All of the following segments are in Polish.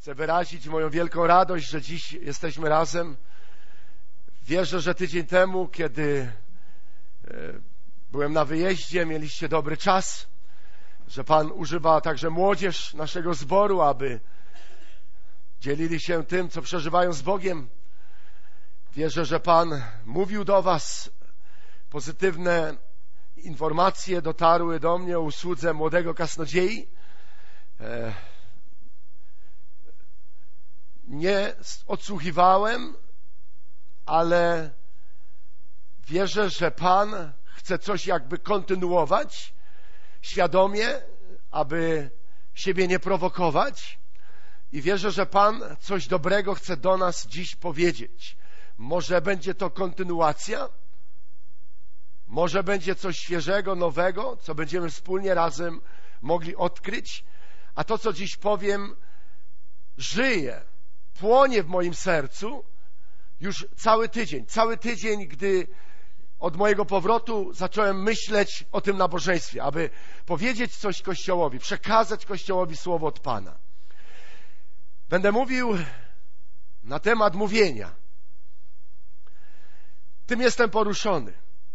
Chcę wyrazić moją wielką radość, że dziś jesteśmy razem. Wierzę, że tydzień temu, kiedy byłem na wyjeździe, mieliście dobry czas, że Pan używa także młodzież naszego zboru, aby dzielili się tym, co przeżywają z Bogiem. Wierzę, że Pan mówił do was. Pozytywne informacje dotarły do mnie o usłudze młodego kaznodziei. Nie odsłuchiwałem, ale wierzę, że Pan chce coś jakby kontynuować świadomie, aby siebie nie prowokować, i wierzę, że Pan coś dobrego chce do nas dziś powiedzieć. Może będzie to kontynuacja, może będzie coś świeżego, nowego, co będziemy wspólnie razem mogli odkryć, a to, co dziś powiem, żyje, płonie w moim sercu już cały tydzień, gdy od mojego powrotu zacząłem myśleć o tym nabożeństwie, aby powiedzieć coś Kościołowi, przekazać Kościołowi słowo od Pana. Będę mówił na temat mówienia. Tym jestem poruszony.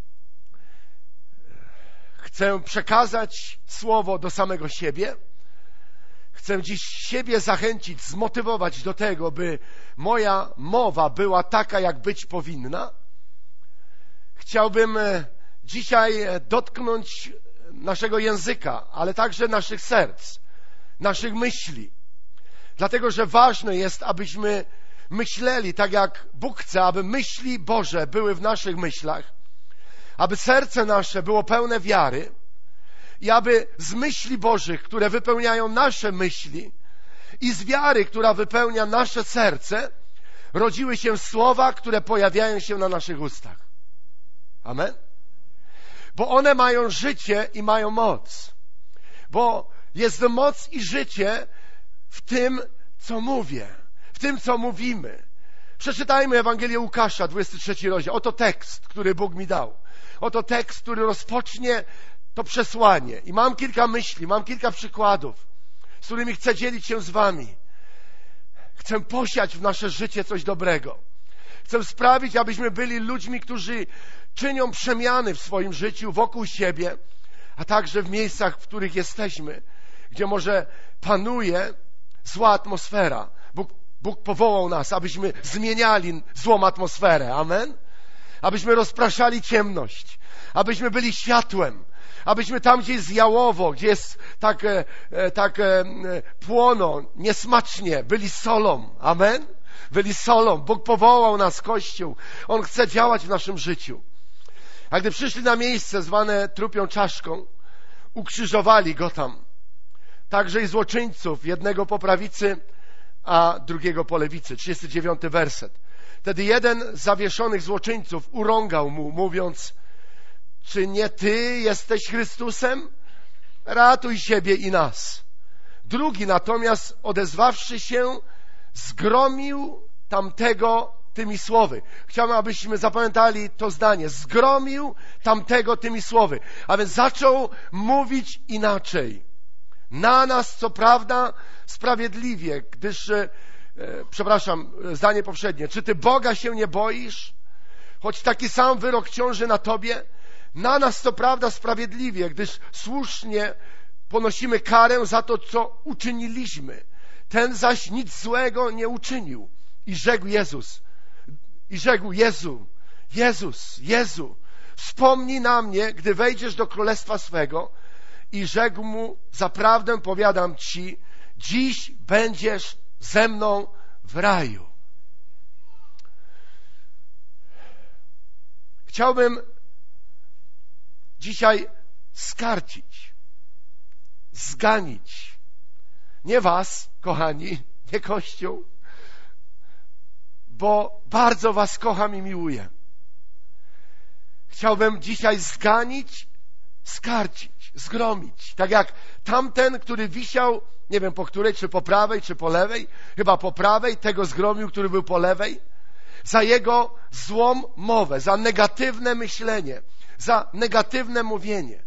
Chcę przekazać słowo do samego siebie. Chcę dziś siebie zachęcić, zmotywować do tego, by moja mowa była taka, jak być powinna. Chciałbym dzisiaj dotknąć naszego języka, ale także naszych serc, naszych myśli. Dlatego, że ważne jest, abyśmy myśleli tak, jak Bóg chce, aby myśli Boże były w naszych myślach, aby serce nasze było pełne wiary i aby z myśli Bożych, które wypełniają nasze myśli, i z wiary, która wypełnia nasze serce, rodziły się słowa, które pojawiają się na naszych ustach. Amen? Bo one mają życie i mają moc. Bo jest moc i życie w tym, co mówię, w tym, co mówimy. Przeczytajmy Ewangelię Łukasza, 23 rozdział. Oto tekst, który Bóg mi dał. Oto tekst, który rozpocznie to przesłanie. I mam kilka myśli, mam kilka przykładów, z którymi chcę dzielić się z wami. Chcę posiać w nasze życie coś dobrego. Chcę sprawić, abyśmy byli ludźmi, którzy czynią przemiany w swoim życiu, wokół siebie, a także w miejscach, w których jesteśmy, gdzie może panuje zła atmosfera. Bóg powołał nas, abyśmy zmieniali złą atmosferę. Amen? Abyśmy rozpraszali ciemność. Abyśmy byli światłem. Abyśmy tam, gdzie jest jałowo, gdzie jest tak płono, niesmacznie, byli solą. Amen? Byli solą. Bóg powołał nas, Kościół. On chce działać w naszym życiu. A gdy przyszli na miejsce zwane trupią czaszką, ukrzyżowali go tam. Także i złoczyńców, jednego po prawicy, a drugiego po lewicy. 39 werset. Wtedy jeden z zawieszonych złoczyńców urągał mu, mówiąc: czy nie ty jesteś Chrystusem? Ratuj siebie i nas. Drugi natomiast, odezwawszy się, zgromił tamtego tymi słowy. Chciałbym, abyśmy zapamiętali to zdanie. Zgromił tamtego tymi słowy. A więc zaczął mówić inaczej. Na nas, co prawda, sprawiedliwie, gdyż, zdanie poprzednie. Czy ty Boga się nie boisz? Choć taki sam wyrok ciąży na tobie. Na nas, co prawda, sprawiedliwie, gdyż słusznie ponosimy karę za to, co uczyniliśmy. Ten zaś nic złego nie uczynił. I rzekł Jezu, wspomnij na mnie, gdy wejdziesz do królestwa swego. I rzekł mu: zaprawdę powiadam ci, dziś będziesz ze mną w raju. Chciałbym dzisiaj skarcić, zganić. Nie was, kochani, nie Kościół, bo bardzo was kocham i miłuję. Chciałbym dzisiaj zganić, skarcić, zgromić. Tak jak tamten, który wisiał, nie wiem po której, czy po prawej, czy po lewej, chyba po prawej, tego zgromił, który był po lewej, za jego złą mowę, za negatywne myślenie, za negatywne mówienie.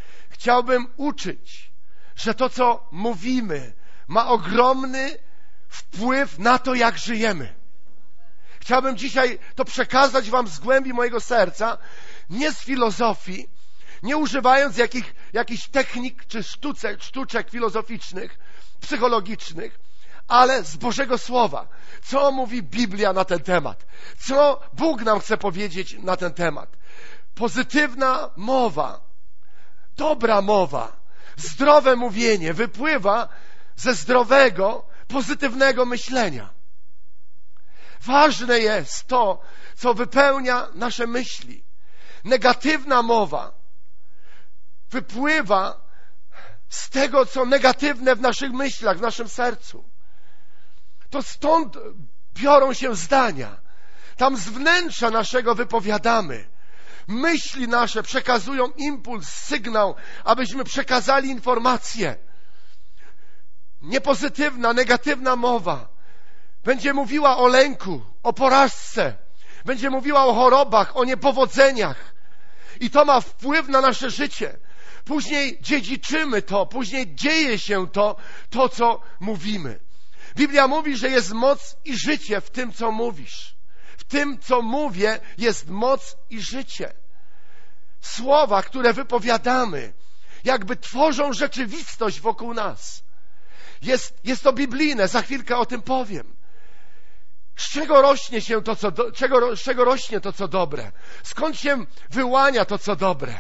Chciałbym uczyć, że to, co mówimy, ma ogromny wpływ na to, jak żyjemy. Chciałbym dzisiaj to przekazać wam z głębi mojego serca, nie z filozofii, nie używając jakichś technik czy sztuczek filozoficznych, psychologicznych, ale z Bożego Słowa. Co mówi Biblia na ten temat? Co Bóg nam chce powiedzieć na ten temat? Pozytywna mowa, dobra mowa, zdrowe mówienie wypływa ze zdrowego, pozytywnego myślenia. Ważne jest to, co wypełnia nasze myśli. Negatywna mowa wypływa z tego, co negatywne w naszych myślach, w naszym sercu. To stąd biorą się zdania. Tam z wnętrza naszego wypowiadamy. Myśli nasze przekazują impuls, sygnał, abyśmy przekazali informację. Niepozytywna, negatywna mowa będzie mówiła o lęku, o porażce, będzie mówiła o chorobach, o niepowodzeniach. I to ma wpływ na nasze życie. Później dziedziczymy to, później dzieje się to, co mówimy. Biblia mówi, że jest moc i życie w tym, co mówisz. W tym, co mówię, jest moc i życie. Słowa, które wypowiadamy, jakby tworzą rzeczywistość wokół nas. Jest to biblijne, za chwilkę o tym powiem. Z czego rośnie się to, z czego rośnie to, co dobre? Skąd się wyłania to, co dobre?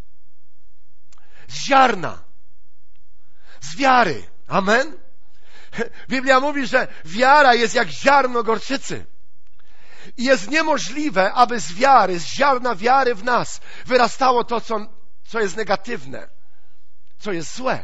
Z ziarna. Z wiary. Amen? Biblia mówi, że wiara jest jak ziarno gorczycy. I jest niemożliwe, aby z wiary, z ziarna wiary w nas wyrastało to, co jest negatywne, co jest złe.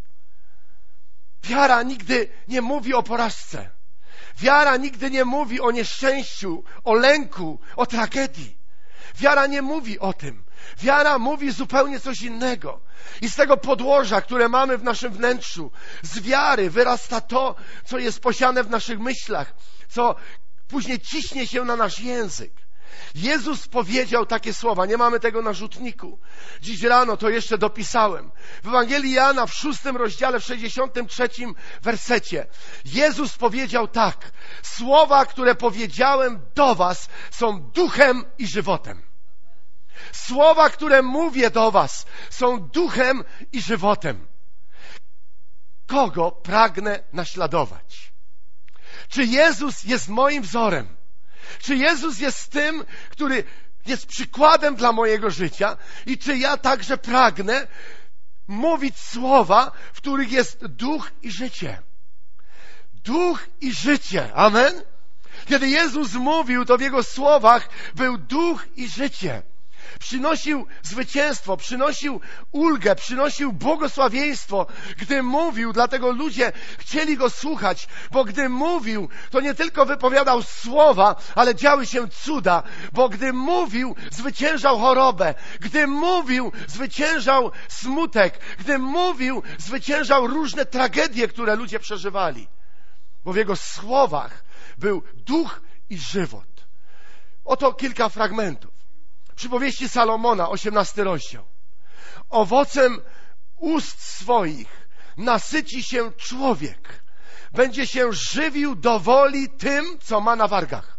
Wiara nigdy nie mówi o porażce. Wiara nigdy nie mówi o nieszczęściu, o lęku, o tragedii. Wiara nie mówi o tym. Wiara mówi zupełnie coś innego. I z tego podłoża, które mamy w naszym wnętrzu, z wiary wyrasta to, co jest posiane w naszych myślach, co później ciśnie się na nasz język. Jezus powiedział takie słowa, nie mamy tego na rzutniku. Dziś rano to jeszcze dopisałem. W Ewangelii Jana w 6 rozdziale, w 63 wersecie. Jezus powiedział tak: słowa, które powiedziałem do was, są duchem i żywotem. Słowa, które mówię do was, są duchem i żywotem. Kogo pragnę naśladować? Czy Jezus jest moim wzorem? Czy Jezus jest tym, który jest przykładem dla mojego życia? I czy ja także pragnę mówić słowa, w których jest duch i życie? Duch i życie. Amen? Kiedy Jezus mówił, to w Jego słowach był duch i życie. Przynosił zwycięstwo, przynosił ulgę, przynosił błogosławieństwo, gdy mówił. Dlatego ludzie chcieli Go słuchać, bo gdy mówił, to nie tylko wypowiadał słowa, ale działy się cuda, bo gdy mówił, zwyciężał chorobę, gdy mówił, zwyciężał smutek, gdy mówił, zwyciężał różne tragedie, które ludzie przeżywali, bo w Jego słowach był duch i żywot. Oto kilka fragmentów. Przypowieści Salomona, 18 rozdział. Owocem ust swoich nasyci się człowiek. Będzie się żywił do woli tym, co ma na wargach.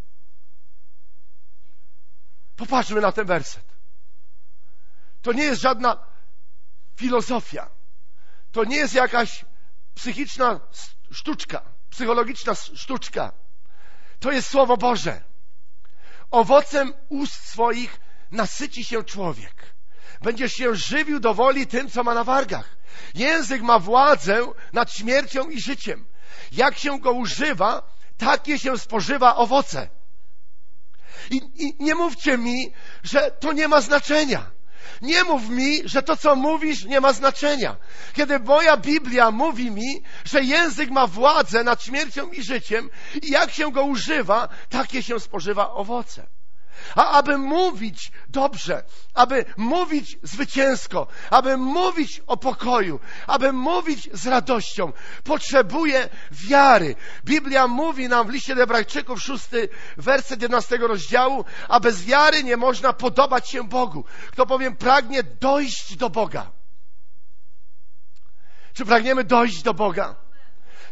Popatrzmy na ten werset. To nie jest żadna filozofia. To nie jest jakaś psychiczna sztuczka, psychologiczna sztuczka. To jest Słowo Boże. Owocem ust swoich nasyci się człowiek. Będziesz się żywił do woli tym, co ma na wargach. Język ma władzę nad śmiercią i życiem. Jak się go używa, takie się spożywa owoce. I nie mówcie mi, że to nie ma znaczenia. Nie mów mi, że to, co mówisz, nie ma znaczenia. Kiedy moja Biblia mówi mi, że język ma władzę nad śmiercią i życiem i jak się go używa, takie się spożywa owoce. A aby mówić dobrze, aby mówić zwycięsko, aby mówić o pokoju, aby mówić z radością, potrzebuje wiary. Biblia mówi nam w liście do Hebrajczyków, 6 werset 11 rozdziału, a bez wiary nie można podobać się Bogu. Kto bowiem pragnie dojść do Boga. Czy pragniemy dojść do Boga?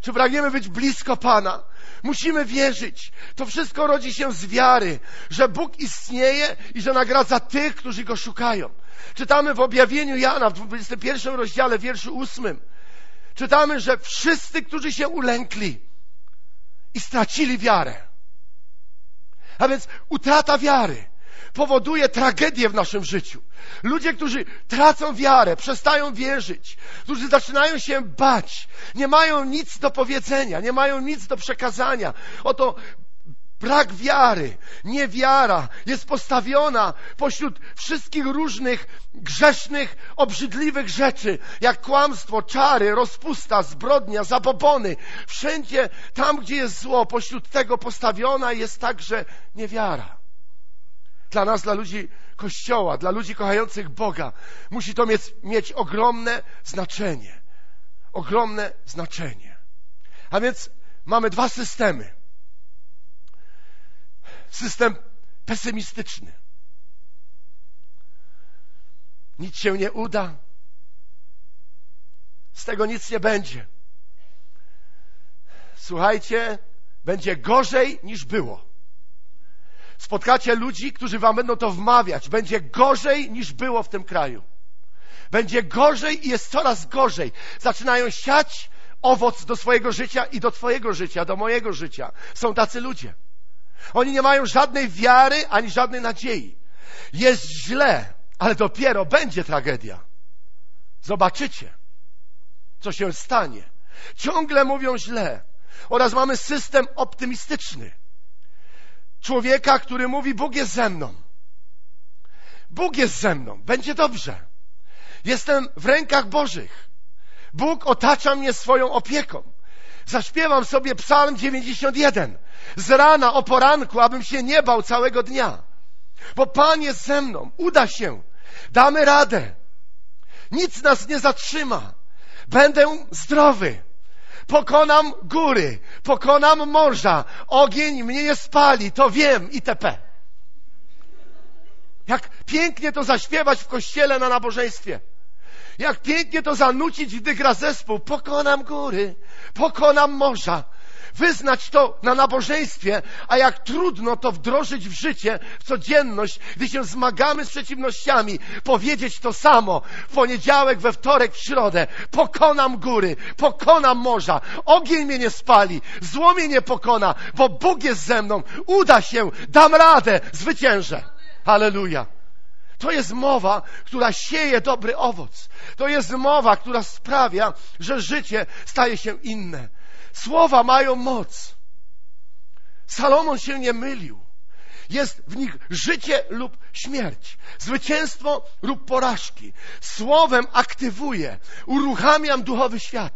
czy pragniemy być blisko Pana, musimy wierzyć. To wszystko rodzi się z wiary, że Bóg istnieje i że nagradza tych, którzy Go szukają. Czytamy w objawieniu Jana w 21 rozdziale, wierszu 8. Czytamy, że wszyscy, którzy się ulękli i stracili wiarę. A więc utrata wiary powoduje tragedię w naszym życiu. Ludzie, którzy tracą wiarę, przestają wierzyć, którzy zaczynają się bać, nie mają nic do powiedzenia, nie mają nic do przekazania. Oto brak wiary, niewiara jest postawiona pośród wszystkich różnych grzesznych, obrzydliwych rzeczy, jak kłamstwo, czary, rozpusta, zbrodnia, zabobony. Wszędzie tam, gdzie jest zło, pośród tego postawiona jest także niewiara. Dla nas, dla ludzi Kościoła, dla ludzi kochających Boga, musi to mieć ogromne znaczenie. Ogromne znaczenie. A więc mamy dwa systemy. System pesymistyczny. Nic się nie uda. Z tego nic nie będzie. Słuchajcie, będzie gorzej niż było. Spotkacie ludzi, którzy wam będą to wmawiać. Będzie gorzej niż było w tym kraju. Będzie gorzej i jest coraz gorzej. Zaczynają siać owoc do swojego życia i do twojego życia, do mojego życia. Są tacy ludzie. Oni nie mają żadnej wiary, ani żadnej nadziei. Jest źle, ale dopiero będzie tragedia. Zobaczycie, co się stanie. Ciągle mówią źle. Oraz mamy system optymistyczny. Człowieka, który mówi: Bóg jest ze mną. Bóg jest ze mną. Będzie dobrze. Jestem w rękach Bożych. Bóg otacza mnie swoją opieką. Zaśpiewam sobie Psalm 91 z rana o poranku, abym się nie bał całego dnia. Bo Pan jest ze mną. Uda się. Damy radę. Nic nas nie zatrzyma. Będę zdrowy. Pokonam góry. Pokonam morza. Ogień mnie nie spali. To wiem itp. Jak pięknie to zaśpiewać w kościele na nabożeństwie. Jak pięknie to zanucić, gdy gra zespół. Pokonam góry. Pokonam morza. Wyznać to na nabożeństwie, a jak trudno to wdrożyć w życie, w codzienność, gdy się zmagamy z przeciwnościami, powiedzieć to samo w poniedziałek, we wtorek, w środę. Pokonam góry, pokonam morza, ogień mnie nie spali, zło mnie nie pokona, bo Bóg jest ze mną, uda się, dam radę, zwyciężę. Halleluja. To jest mowa, która sieje dobry owoc. To jest mowa, która sprawia, że życie staje się inne. Słowa mają moc. Salomon się nie mylił. Jest w nich życie lub śmierć, zwycięstwo lub porażki. Słowem aktywuję, uruchamiam duchowy świat.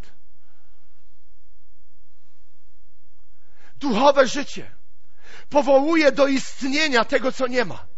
Duchowe życie powołuje do istnienia tego, co nie ma.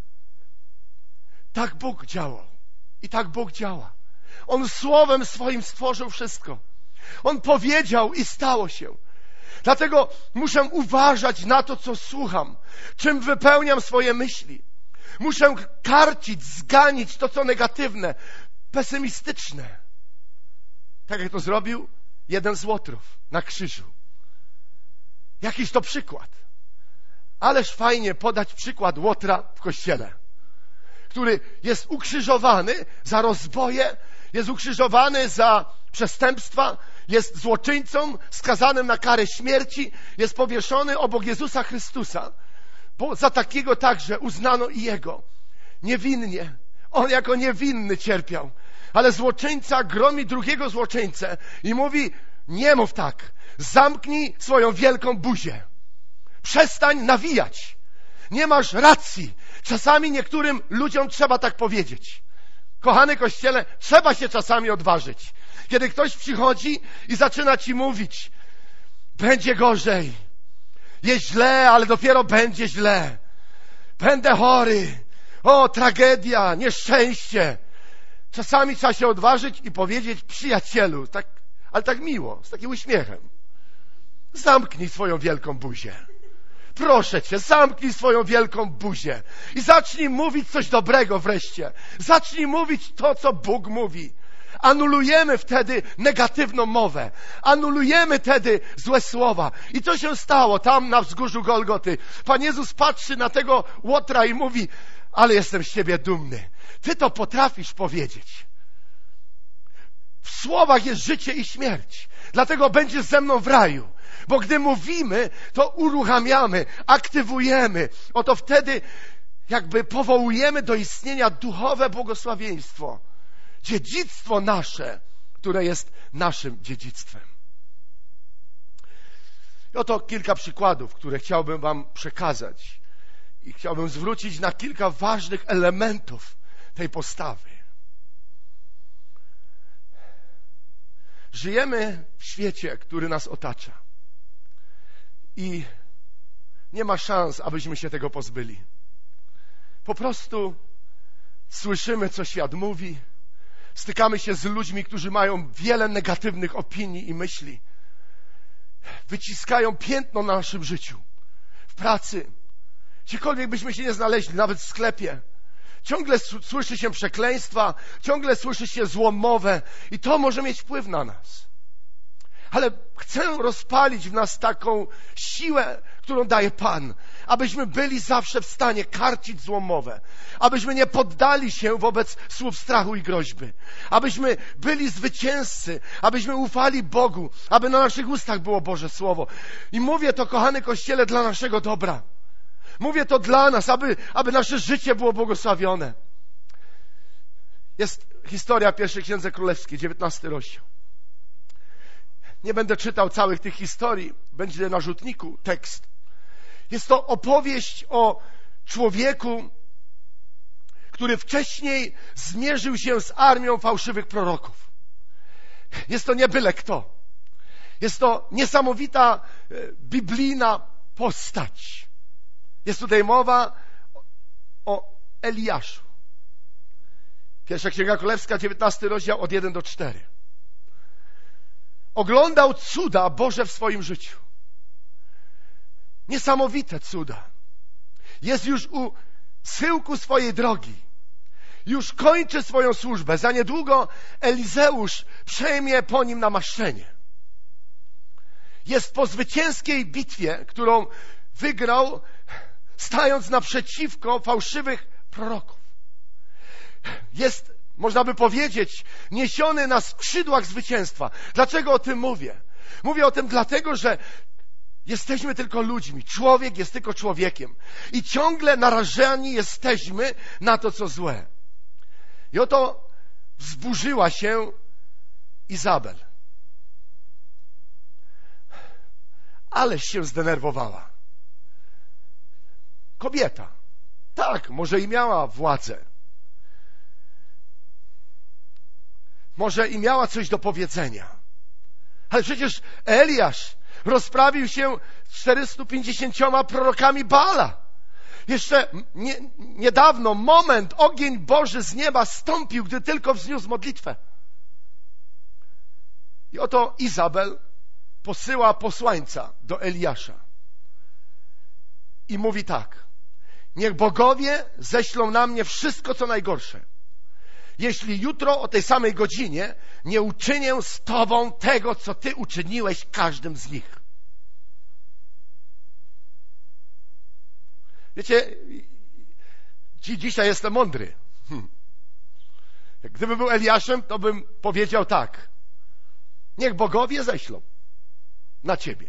Tak Bóg działał i tak Bóg działa. On słowem swoim stworzył wszystko. On powiedział i stało się. Dlatego muszę uważać na to, co słucham, czym wypełniam swoje myśli. Muszę karcić, zganić to, co negatywne, pesymistyczne. Tak jak to zrobił jeden z łotrów na krzyżu. Jakiś to przykład. Ależ fajnie podać przykład łotra w kościele, który jest ukrzyżowany za rozboje, jest ukrzyżowany za przestępstwa, jest złoczyńcą skazanym na karę śmierci, jest powieszony obok Jezusa Chrystusa, bo za takiego także uznano i Jego. Niewinnie. On jako niewinny cierpiał. Ale złoczyńca gromi drugiego złoczyńcę i mówi: nie mów tak. Zamknij swoją wielką buzię. Przestań nawijać. Nie masz racji. Czasami niektórym ludziom trzeba tak powiedzieć. Kochany Kościele, trzeba się czasami odważyć. Kiedy ktoś przychodzi i zaczyna ci mówić: będzie gorzej, jest źle, ale dopiero będzie źle, będę chory, o, tragedia, nieszczęście. Czasami trzeba się odważyć i powiedzieć: przyjacielu, tak, ale tak miło, z takim uśmiechem: zamknij swoją wielką buzię. Proszę cię, zamknij swoją wielką buzię i zacznij mówić coś dobrego wreszcie. Zacznij mówić to, co Bóg mówi. Anulujemy wtedy negatywną mowę. Anulujemy wtedy złe słowa. I co się stało tam na wzgórzu Golgoty? Pan Jezus patrzy na tego Łotra i mówi: ale jestem z ciebie dumny. Ty to potrafisz powiedzieć. W słowach jest życie i śmierć. Dlatego będziesz ze mną w raju. Bo gdy mówimy, to uruchamiamy, aktywujemy. Oto wtedy jakby powołujemy do istnienia duchowe błogosławieństwo. Dziedzictwo nasze, które jest naszym dziedzictwem. I oto kilka przykładów, które chciałbym wam przekazać. I chciałbym zwrócić na kilka ważnych elementów tej postawy. Żyjemy w świecie, który nas otacza. I nie ma szans, abyśmy się tego pozbyli. Po prostu słyszymy, co świat mówi. Stykamy się z ludźmi, którzy mają wiele negatywnych opinii i myśli. Wyciskają piętno na naszym życiu. W pracy. Gdziekolwiek byśmy się nie znaleźli, nawet w sklepie. Ciągle słyszy się przekleństwa, ciągle słyszy się złą mowę i to może mieć wpływ na nas. Ale chcę rozpalić w nas taką siłę, którą daje Pan, abyśmy byli zawsze w stanie karcić złą mowę, abyśmy nie poddali się wobec słów strachu i groźby, abyśmy byli zwycięzcy, abyśmy ufali Bogu, aby na naszych ustach było Boże Słowo. I mówię to, kochany Kościele, dla naszego dobra. Mówię to dla nas, aby nasze życie było błogosławione. Jest historia w pierwszej Księdze Królewskiej, 19 rozdział. Nie będę czytał całych tych historii, będzie na rzutniku tekst. Jest to opowieść o człowieku, który wcześniej zmierzył się z armią fałszywych proroków. Jest to nie byle kto. Jest to niesamowita biblijna postać. Jest tutaj mowa o Eliaszu. Pierwsza Księga Królewska, 19 rozdział od 1 do 4. Oglądał cuda Boże w swoim życiu. Niesamowite cuda. Jest już u schyłku swojej drogi. Już kończy swoją służbę. Za niedługo Elizeusz przejmie po nim namaszczenie. Jest po zwycięskiej bitwie, którą wygrał, stając naprzeciwko fałszywych proroków. Jest, można by powiedzieć, niesiony na skrzydłach zwycięstwa. Dlaczego o tym mówię? Mówię o tym dlatego, że jesteśmy tylko ludźmi. Człowiek jest tylko człowiekiem. I ciągle narażeni jesteśmy na to, co złe. I oto wzburzyła się Izabel. Ależ się zdenerwowała. Kobieta. Tak, może i miała władzę. Może i miała coś do powiedzenia. Ale przecież Eliasz rozprawił się z 450 prorokami Baala. Jeszcze niedawno ogień Boży z nieba stąpił, gdy tylko wzniósł modlitwę. I oto Izabel posyła posłańca do Eliasza. I mówi tak: niech bogowie ześlą na mnie wszystko, co najgorsze, jeśli jutro o tej samej godzinie nie uczynię z tobą tego, co ty uczyniłeś każdym z nich. Wiecie, dzisiaj jestem mądry. Gdybym był Eliaszem, to bym powiedział tak: niech bogowie ześlą na ciebie.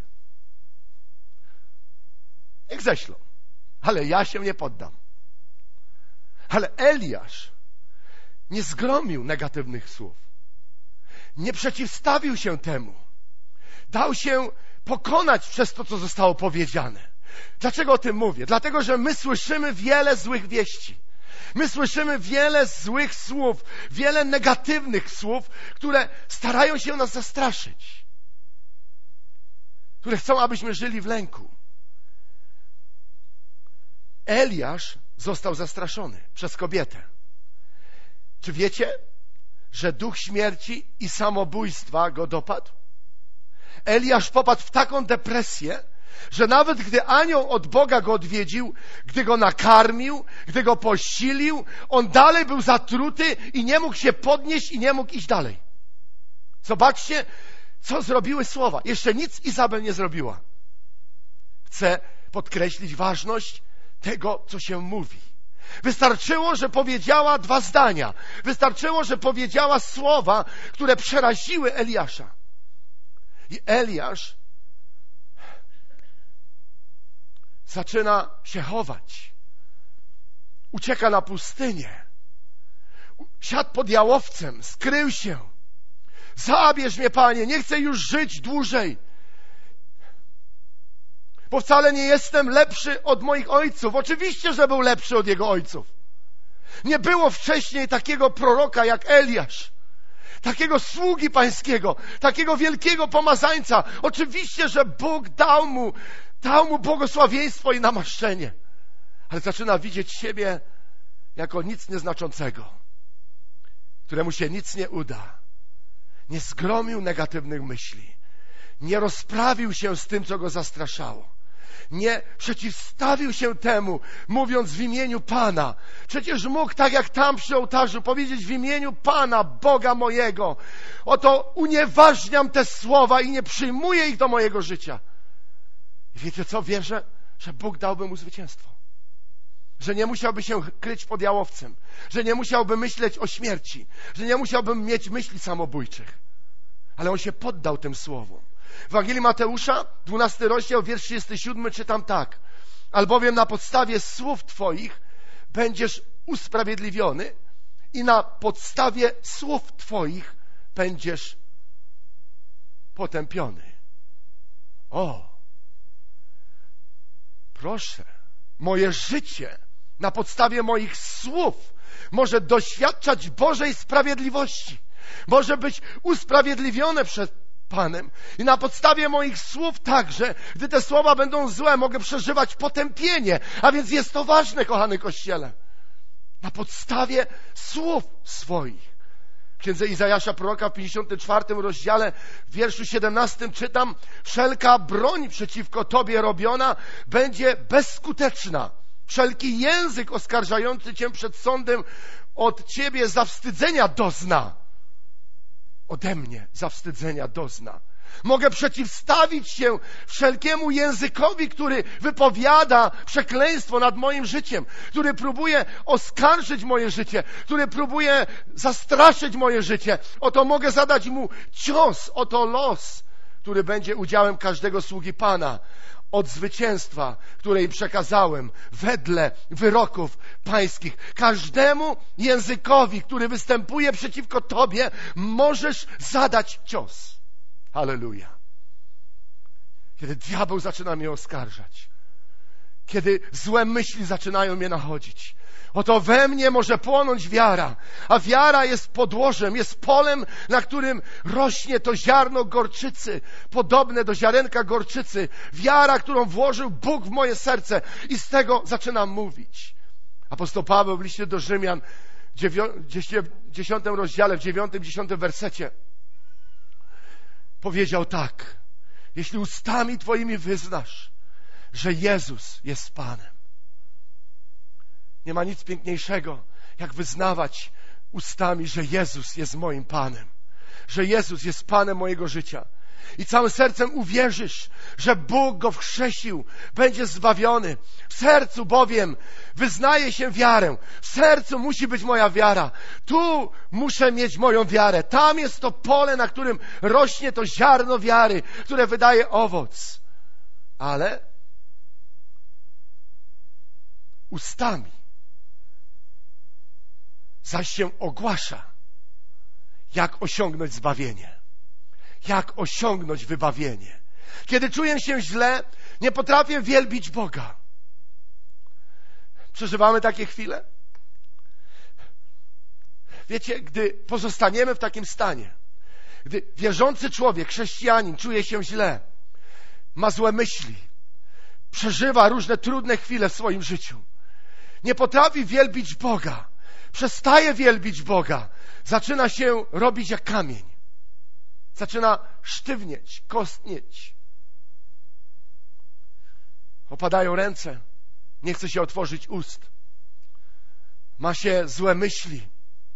Niech ześlą. Ale ja się nie poddam. Ale Eliasz nie zgromił negatywnych słów. Nie przeciwstawił się temu. Dał się pokonać przez to, co zostało powiedziane. Dlaczego o tym mówię? Dlatego, że my słyszymy wiele złych wieści. My słyszymy wiele złych słów, wiele negatywnych słów, które starają się nas zastraszyć. Które chcą, abyśmy żyli w lęku. Eliasz został zastraszony przez kobietę. Czy wiecie, że duch śmierci i samobójstwa go dopadł? Eliasz popadł w taką depresję, że nawet gdy anioł od Boga go odwiedził, gdy go nakarmił, gdy go posilił, on dalej był zatruty i nie mógł się podnieść i nie mógł iść dalej. Zobaczcie, co zrobiły słowa. Jeszcze nic Izabel nie zrobiła. Chcę podkreślić ważność tego, co się mówi. Wystarczyło, że powiedziała 2 zdania. Wystarczyło, że powiedziała słowa, które przeraziły Eliasza. I Eliasz zaczyna się chować. Ucieka na pustynię. Siadł pod jałowcem, skrył się. Zabierz mnie, Panie, nie chcę już żyć dłużej. Bo wcale nie jestem lepszy od moich ojców. Oczywiście, że był lepszy od jego ojców. Nie było wcześniej takiego proroka jak Eliasz. Takiego sługi pańskiego. Takiego wielkiego pomazańca. Oczywiście, że Bóg dał mu błogosławieństwo i namaszczenie. Ale zaczyna widzieć siebie jako nic nieznaczącego, któremu się nic nie uda. Nie zgromił negatywnych myśli. Nie rozprawił się z tym, co go zastraszało. Nie przeciwstawił się temu, mówiąc w imieniu Pana. Przecież mógł, tak jak tam przy ołtarzu, powiedzieć w imieniu Pana, Boga mojego. Oto unieważniam te słowa i nie przyjmuję ich do mojego życia. I wiecie co? Wierzę, że Bóg dałby mu zwycięstwo. Że nie musiałby się kryć pod jałowcem. Że nie musiałby myśleć o śmierci. Że nie musiałby mieć myśli samobójczych. Ale on się poddał tym słowom. W Ewangelii Mateusza, 12 rozdział, wiersz 37, czytam tak. Albowiem na podstawie słów Twoich będziesz usprawiedliwiony i na podstawie słów Twoich będziesz potępiony. O! Proszę, moje życie na podstawie moich słów może doświadczać Bożej sprawiedliwości. Może być usprawiedliwione przed Panem. I na podstawie moich słów także, gdy te słowa będą złe, mogę przeżywać potępienie. A więc jest to ważne, kochany Kościele. Na podstawie słów swoich. W księdze Izajasza proroka w 54 rozdziale, w wierszu 17 czytam: wszelka broń przeciwko Tobie robiona będzie bezskuteczna. Wszelki język oskarżający Cię przed sądem od Ciebie zawstydzenia dozna. Ode mnie zawstydzenia dozna. Mogę przeciwstawić się wszelkiemu językowi, który wypowiada przekleństwo nad moim życiem, który próbuje oskarżyć moje życie, który próbuje zastraszyć moje życie. Oto mogę zadać mu cios, oto los, który będzie udziałem każdego sługi Pana. Od zwycięstwa, które im przekazałem, wedle wyroków pańskich. Każdemu językowi, który występuje przeciwko Tobie, możesz zadać cios. Halleluja. Kiedy diabeł zaczyna mnie oskarżać, kiedy złe myśli zaczynają mnie nachodzić, oto we mnie może płonąć wiara, a wiara jest podłożem, jest polem, na którym rośnie to ziarno gorczycy, podobne do ziarenka gorczycy. Wiara, którą włożył Bóg w moje serce i z tego zaczynam mówić. Apostoł Paweł w liście do Rzymian w 10 rozdziale, w 9-10 wersecie powiedział tak: jeśli ustami Twoimi wyznasz, że Jezus jest Panem. Nie ma nic piękniejszego, jak wyznawać ustami, że Jezus jest moim Panem, że Jezus jest Panem mojego życia. I całym sercem uwierzysz, że Bóg go wskrzesił, będzie zbawiony. W sercu bowiem wyznaje się wiarę. W sercu musi być moja wiara. Tu muszę mieć moją wiarę. Tam jest to pole, na którym rośnie to ziarno wiary, które wydaje owoc. Ale ustami zaś się ogłasza, jak osiągnąć zbawienie, jak osiągnąć wybawienie. Kiedy czuję się źle, nie potrafię wielbić Boga. Przeżywamy takie chwile? Wiecie, gdy pozostaniemy w takim stanie, gdy wierzący człowiek, chrześcijanin czuje się źle, ma złe myśli, przeżywa różne trudne chwile w swoim życiu, nie potrafi wielbić Boga, przestaje wielbić Boga, zaczyna się robić jak kamień. Zaczyna sztywnieć, kostnieć. Opadają ręce. Nie chce się otworzyć ust. Ma się złe myśli.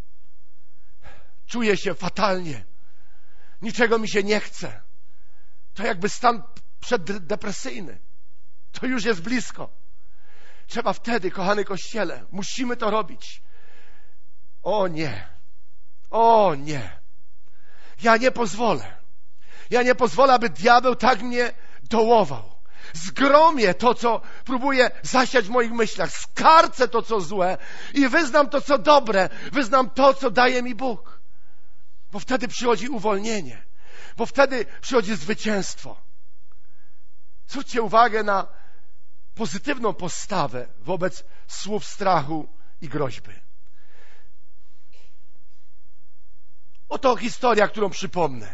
Czuje się fatalnie. Niczego mi się nie chce. To jakby stan przeddepresyjny. To już jest blisko. Trzeba wtedy, kochany Kościele, musimy to robić. O nie. O nie. Ja nie pozwolę. Ja nie pozwolę, aby diabeł tak mnie dołował. Zgromię to, co próbuje zasiać w moich myślach. Skarcę to, co złe i wyznam to, co dobre. Wyznam to, co daje mi Bóg. Bo wtedy przychodzi uwolnienie. Bo wtedy przychodzi zwycięstwo. Zwróćcie uwagę na pozytywną postawę wobec słów strachu i groźby. Oto historia, którą przypomnę.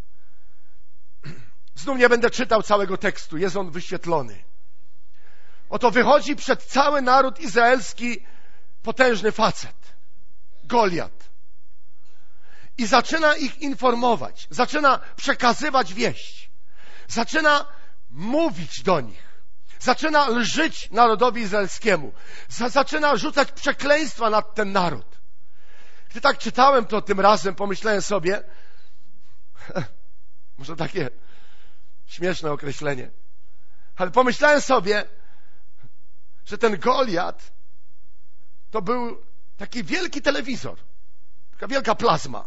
Znów nie będę czytał całego tekstu, jest on wyświetlony. Oto wychodzi przed cały naród izraelski potężny facet, Goliat. I zaczyna ich informować, zaczyna przekazywać wieść, zaczyna mówić do nich, zaczyna lżyć narodowi izraelskiemu, zaczyna rzucać przekleństwa nad ten naród. Gdy tak czytałem to tym razem, pomyślałem sobie, może takie śmieszne określenie, ale pomyślałem sobie, że ten Goliat to był taki wielki telewizor, taka wielka plazma.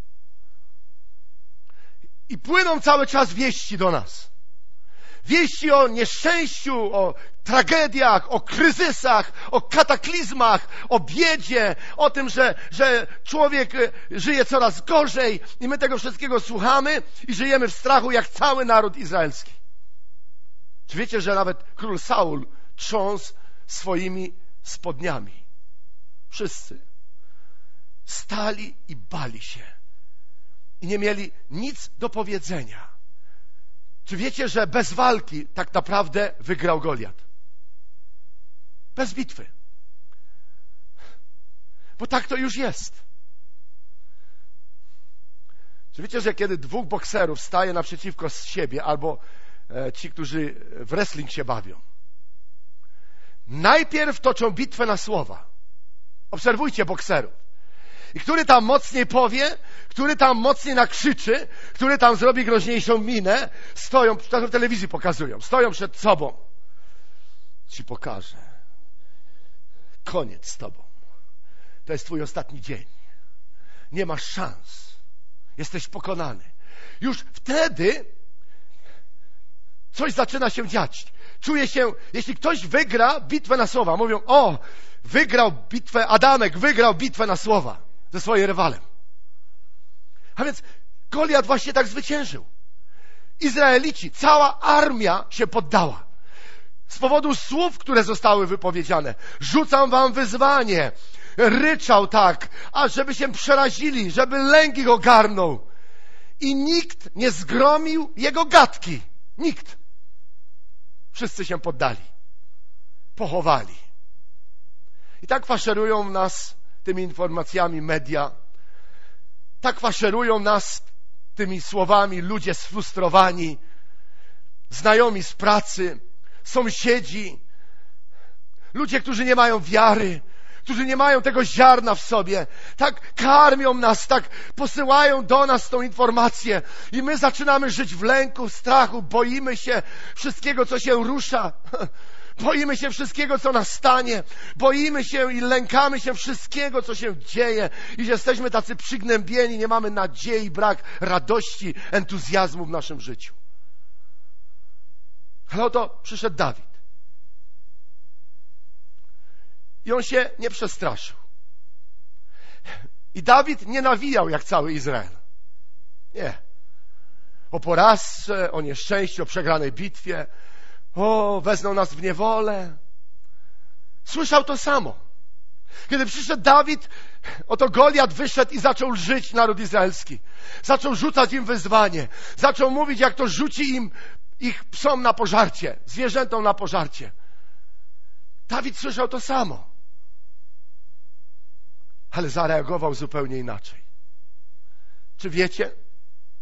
I płyną cały czas wieści do nas. Wieści o nieszczęściu, o tragediach, o kryzysach, o kataklizmach, o biedzie, o tym, że człowiek żyje coraz gorzej i my tego wszystkiego słuchamy i żyjemy w strachu jak cały naród izraelski. Czy wiecie, że nawet król Saul trząsł swoimi spodniami? Wszyscy stali i bali się i nie mieli nic do powiedzenia. Czy wiecie, że bez walki tak naprawdę wygrał Goliat? Bez bitwy. Bo tak to już jest. Czy wiecie, że kiedy dwóch bokserów staje naprzeciwko siebie, albo ci, którzy w wrestling się bawią, najpierw toczą bitwę na słowa. Obserwujcie bokserów. I który tam mocniej powie, który tam mocniej nakrzyczy, który tam zrobi groźniejszą minę, stoją, tak w telewizji pokazują, stoją przed sobą. Ci pokażę. Koniec z tobą. To jest twój ostatni dzień. Nie masz szans. Jesteś pokonany. Już wtedy coś zaczyna się dziać. Czuję się, jeśli ktoś wygra bitwę na słowa, mówią, o, wygrał bitwę, Adamek wygrał bitwę na słowa ze swoim rywalem. A więc Goliat właśnie tak zwyciężył. Izraelici, cała armia się poddała. Z powodu słów, które zostały wypowiedziane. Rzucam wam wyzwanie. Ryczał tak, a żeby się przerazili, żeby lęk ich ogarnął. I nikt nie zgromił jego gadki. Nikt. Wszyscy się poddali. Pochowali. I tak faszerują nas tymi informacjami media. Tak faszerują nas tymi słowami ludzie sfrustrowani, znajomi z pracy, sąsiedzi, ludzie, którzy nie mają wiary, którzy nie mają tego ziarna w sobie. Tak karmią nas, tak posyłają do nas tą informację i my zaczynamy żyć w lęku, w strachu, boimy się wszystkiego, co się rusza. Boimy się wszystkiego, co nastanie. Boimy się i lękamy się wszystkiego, co się dzieje. I jesteśmy tacy przygnębieni, nie mamy nadziei, brak radości, entuzjazmu w naszym życiu. Ale oto przyszedł Dawid. I on się nie przestraszył. I Dawid nie nawijał jak cały Izrael. Nie. O porażce, o nieszczęściu, o przegranej bitwie. O, wezmą nas w niewolę. Słyszał to samo. Kiedy przyszedł Dawid, oto Goliat wyszedł i zaczął lżyć naród izraelski. Zaczął rzucać im wyzwanie. Zaczął mówić, jak to rzuci im ich psom na pożarcie, zwierzętom na pożarcie. Dawid słyszał to samo. Ale zareagował zupełnie inaczej. Czy wiecie,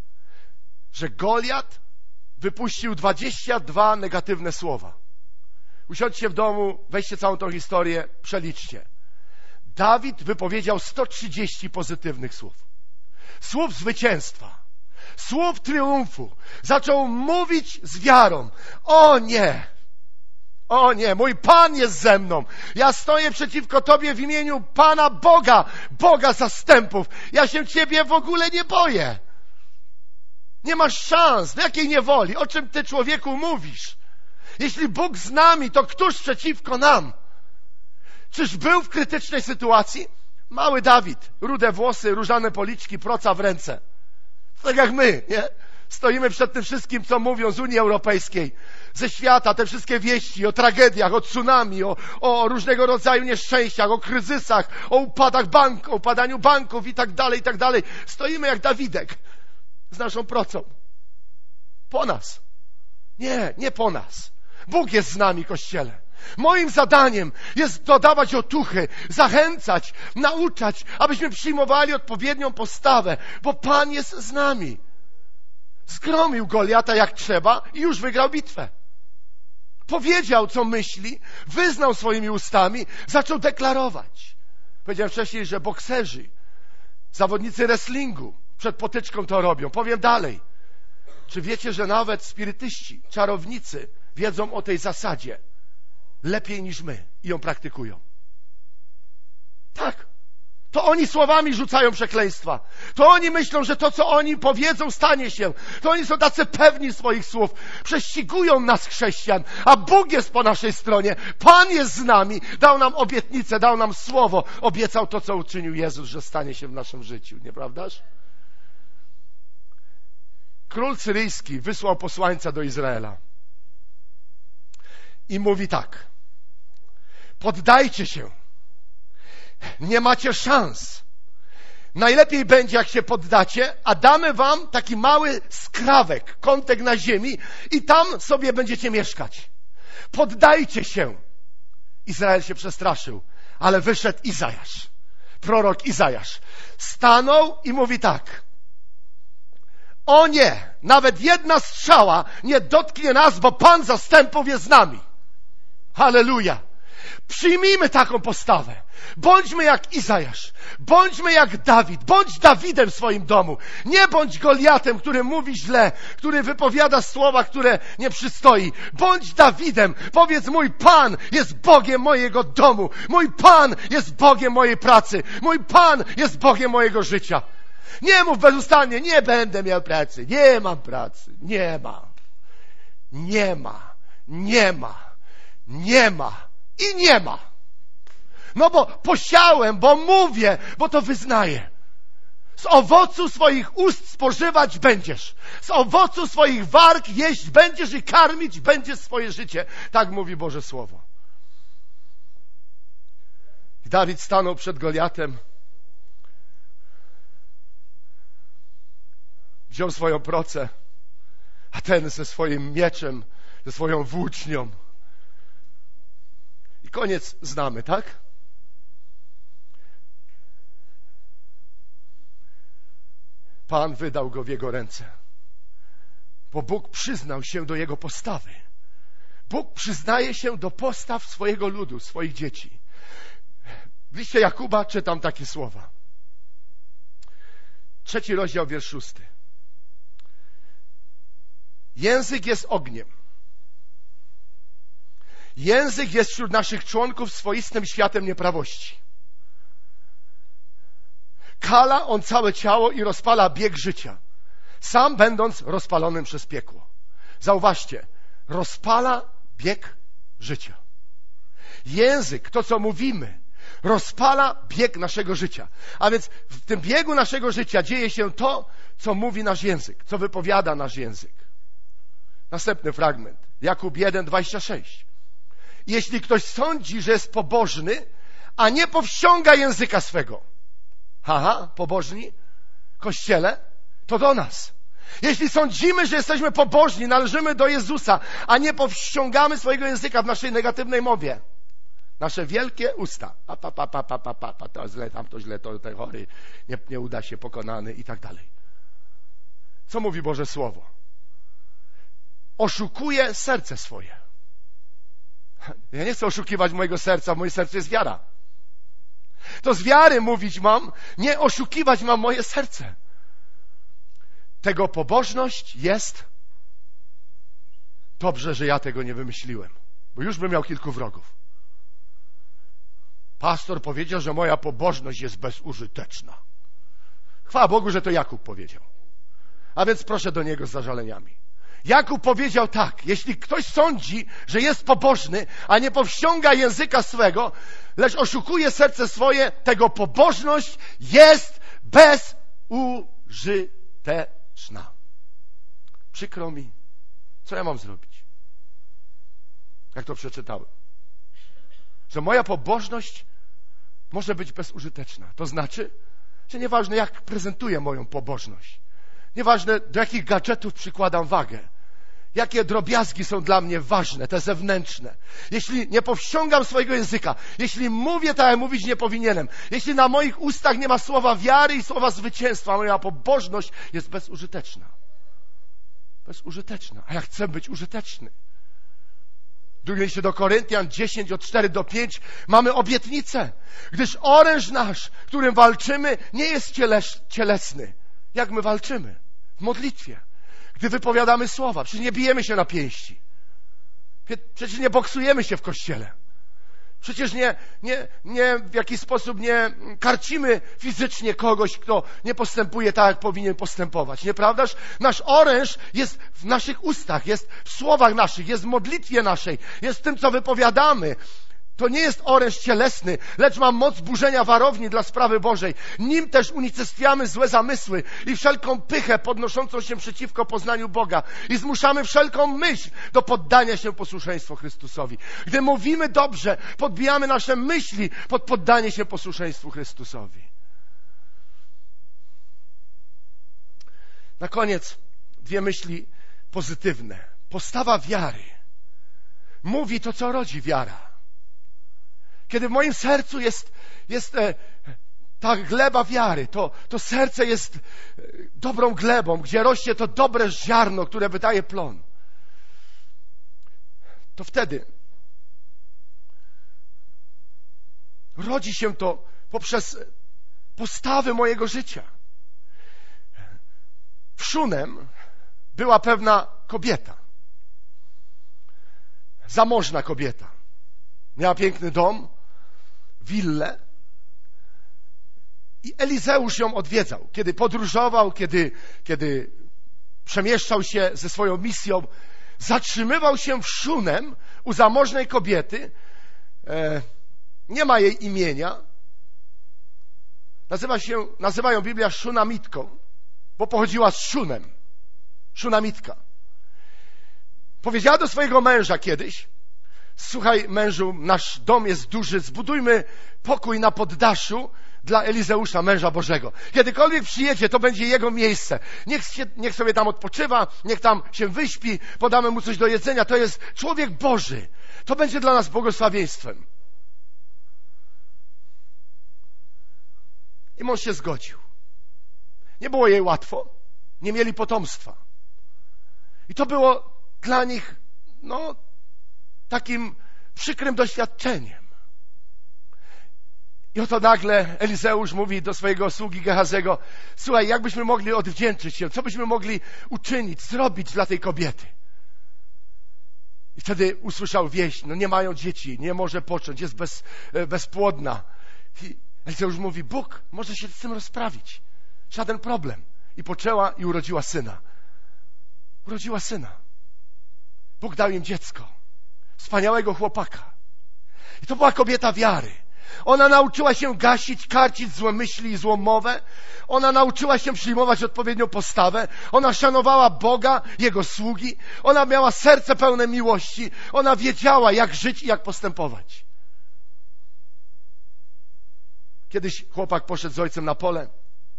że Goliat wypuścił 22 negatywne słowa? Usiądźcie w domu, weźcie całą tą historię, przeliczcie. Dawid wypowiedział 130 pozytywnych słów. Słów zwycięstwa, słów triumfu. Zaczął mówić z wiarą. O nie, mój Pan jest ze mną. Ja stoję przeciwko Tobie w imieniu Pana Boga, Boga zastępów. Ja się Ciebie w ogóle nie boję. Nie masz szans. W jakiej niewoli? O czym Ty, człowieku, mówisz? Jeśli Bóg z nami, to któż przeciwko nam? Czyż był w krytycznej sytuacji? Mały Dawid, rude włosy, różane policzki, proca w ręce. Tak jak my, nie? Stoimy przed tym wszystkim, co mówią z Unii Europejskiej, ze świata, te wszystkie wieści o tragediach, o tsunami, o różnego rodzaju nieszczęściach, o kryzysach, o upadaniu banków i tak dalej. Stoimy jak Dawidek z naszą procą. Po nas. Nie po nas. Bóg jest z nami, Kościele. Moim zadaniem jest dodawać otuchy, zachęcać, nauczać, abyśmy przyjmowali odpowiednią postawę, bo Pan jest z nami. Zgromił Goliata jak trzeba i już wygrał bitwę. Powiedział, co myśli, wyznał swoimi ustami, zaczął deklarować. Powiedziałem wcześniej, że bokserzy, zawodnicy wrestlingu przed potyczką to robią. Powiem dalej. Czy wiecie, że nawet spirytyści, czarownicy wiedzą o tej zasadzie lepiej niż my i ją praktykują? Tak. To oni słowami rzucają przekleństwa. To oni myślą, że to, co oni powiedzą, stanie się. To oni są tacy pewni swoich słów. Prześcigują nas, chrześcijan, a Bóg jest po naszej stronie. Pan jest z nami. Dał nam obietnicę, dał nam słowo. Obiecał to, co uczynił Jezus, że stanie się w naszym życiu. Nieprawdaż? Król syryjski wysłał posłańca do Izraela i mówi tak: poddajcie się, nie macie szans. Najlepiej będzie, jak się poddacie, a damy wam taki mały skrawek, kątek na ziemi i tam sobie będziecie mieszkać. Poddajcie się. Izrael się przestraszył, ale wyszedł Izajasz, prorok Izajasz. Stanął i mówi tak: o nie, nawet jedna strzała nie dotknie nas, bo Pan zastępów jest z nami. Halleluja. Przyjmijmy taką postawę. Bądźmy jak Izajasz. Bądźmy jak Dawid. Bądź Dawidem w swoim domu. Nie bądź Goliatem, który mówi źle, który wypowiada słowa, które nie przystoi. Bądź Dawidem. Powiedz: mój Pan jest Bogiem mojego domu. Mój Pan jest Bogiem mojej pracy. Mój Pan jest Bogiem mojego życia. Nie mów bezustannie: nie będę miał pracy. Nie mam pracy. Nie ma. Nie ma. Nie ma. Nie ma. I nie ma. No bo posiałem, bo mówię, bo to wyznaję. Z owocu swoich ust spożywać będziesz. Z owocu swoich warg jeść będziesz i karmić będziesz swoje życie. Tak mówi Boże Słowo. I Dawid stanął przed Goliatem. Wziął swoją procę, a ten ze swoim mieczem, ze swoją włócznią. I koniec znamy, tak? Pan wydał go w jego ręce, bo Bóg przyznał się do jego postawy. Bóg przyznaje się do postaw swojego ludu, swoich dzieci. W liście Jakuba czytam takie słowa. 3 rozdział, wiersz 6. Język jest ogniem. Język jest wśród naszych członków swoistym światem nieprawości. Kala on całe ciało i rozpala bieg życia, sam będąc rozpalonym przez piekło. Zauważcie, rozpala bieg życia. Język, to co mówimy, rozpala bieg naszego życia. A więc w tym biegu naszego życia dzieje się to, co mówi nasz język, co wypowiada nasz język. Następny fragment. Jakub 1:26. Jeśli ktoś sądzi, że jest pobożny, a nie powściąga języka swego. Pobożni? Kościele? To do nas. Jeśli sądzimy, że jesteśmy pobożni, należymy do Jezusa, a nie powściągamy swojego języka w naszej negatywnej mowie. Nasze wielkie usta. To źle, tamto źle, to ten chory nie uda się, pokonany i tak dalej. Co mówi Boże Słowo? Oszukuje serce swoje. Ja nie chcę oszukiwać mojego serca, w moim sercu jest wiara. To z wiary mówić mam, nie oszukiwać mam moje serce. Tego pobożność jest. Dobrze, że ja tego nie wymyśliłem, bo już bym miał kilku wrogów. Pastor powiedział, że moja pobożność jest bezużyteczna. Chwała Bogu, że to Jakub powiedział. A więc proszę do niego z zażaleniami. Jakub powiedział tak: jeśli ktoś sądzi, że jest pobożny, a nie powściąga języka swego, lecz oszukuje serce swoje, tego pobożność jest bezużyteczna. Przykro mi. Co ja mam zrobić? Jak to przeczytałem? Że moja pobożność może być bezużyteczna. To znaczy, że nieważne jak prezentuję moją pobożność, nieważne do jakich gadżetów przykładam wagę, jakie drobiazgi są dla mnie ważne, te zewnętrzne. Jeśli nie powściągam swojego języka, jeśli mówię tak, jak mówić nie powinienem, jeśli na moich ustach nie ma słowa wiary i słowa zwycięstwa, moja pobożność jest bezużyteczna. Bezużyteczna. A ja chcę być użyteczny. W drugim liście do Koryntian 10, od 4 do 5 mamy obietnicę, gdyż oręż nasz, którym walczymy, nie jest cielesny. Jak my walczymy? W modlitwie. Gdy wypowiadamy słowa, przecież nie bijemy się na pięści. Przecież nie boksujemy się w kościele. Przecież nie w jakiś sposób nie karcimy fizycznie kogoś, kto nie postępuje tak, jak powinien postępować. Nieprawdaż? Nasz oręż jest w naszych ustach, jest w słowach naszych, jest w modlitwie naszej, jest w tym, co wypowiadamy. To nie jest oręż cielesny, lecz ma moc burzenia warowni dla sprawy Bożej. Nim też unicestwiamy złe zamysły i wszelką pychę podnoszącą się przeciwko poznaniu Boga i zmuszamy wszelką myśl do poddania się posłuszeństwu Chrystusowi. Gdy mówimy dobrze, podbijamy nasze myśli pod poddanie się posłuszeństwu Chrystusowi. Na koniec 2 myśli pozytywne. Postawa wiary mówi to, co rodzi wiara. Kiedy w moim sercu jest ta gleba wiary, to serce jest dobrą glebą, gdzie rośnie to dobre ziarno, które wydaje plon, to wtedy rodzi się to poprzez postawy mojego życia. W Szunem była pewna kobieta, zamożna kobieta. Miała piękny dom, willę i Elizeusz ją odwiedzał. Kiedy podróżował, kiedy przemieszczał się ze swoją misją, zatrzymywał się w Szunem u zamożnej kobiety. Nie ma jej imienia. Nazywają Biblia Szunamitką, bo pochodziła z Szunem. Szunamitka. Powiedziała do swojego męża kiedyś: słuchaj, mężu, nasz dom jest duży, zbudujmy pokój na poddaszu dla Elizeusza, męża Bożego. Kiedykolwiek przyjedzie, to będzie jego miejsce. Niech sobie tam odpoczywa, niech tam się wyśpi, podamy mu coś do jedzenia. To jest człowiek Boży. To będzie dla nas błogosławieństwem. I mąż się zgodził. Nie było jej łatwo. Nie mieli potomstwa. I to było dla nich, takim przykrym doświadczeniem. I oto nagle Elizeusz mówi do swojego sługi Gehazego: słuchaj, jak byśmy mogli odwdzięczyć się, co byśmy mogli uczynić, zrobić dla tej kobiety. I wtedy usłyszał wieść: nie mają dzieci, nie może począć, jest bezpłodna. I Elizeusz mówi: Bóg może się z tym rozprawić, żaden problem. I poczęła i urodziła syna. Urodziła syna. Bóg dał im dziecko. Wspaniałego chłopaka. I to była kobieta wiary. Ona nauczyła się gasić, karcić złe myśli i złą mowę. Ona nauczyła się przyjmować odpowiednią postawę. Ona szanowała Boga, Jego sługi. Ona miała serce pełne miłości. Ona wiedziała, jak żyć i jak postępować. Kiedyś chłopak poszedł z ojcem na pole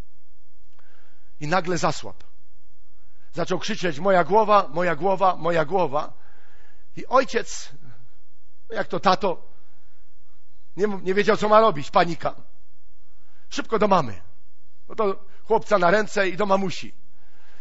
i nagle zasłabł. Zaczął krzyczeć: moja głowa, moja głowa, moja głowa. I ojciec, jak to tato, nie wiedział, co ma robić. Panika. Szybko do mamy. No to chłopca na ręce i do mamusi.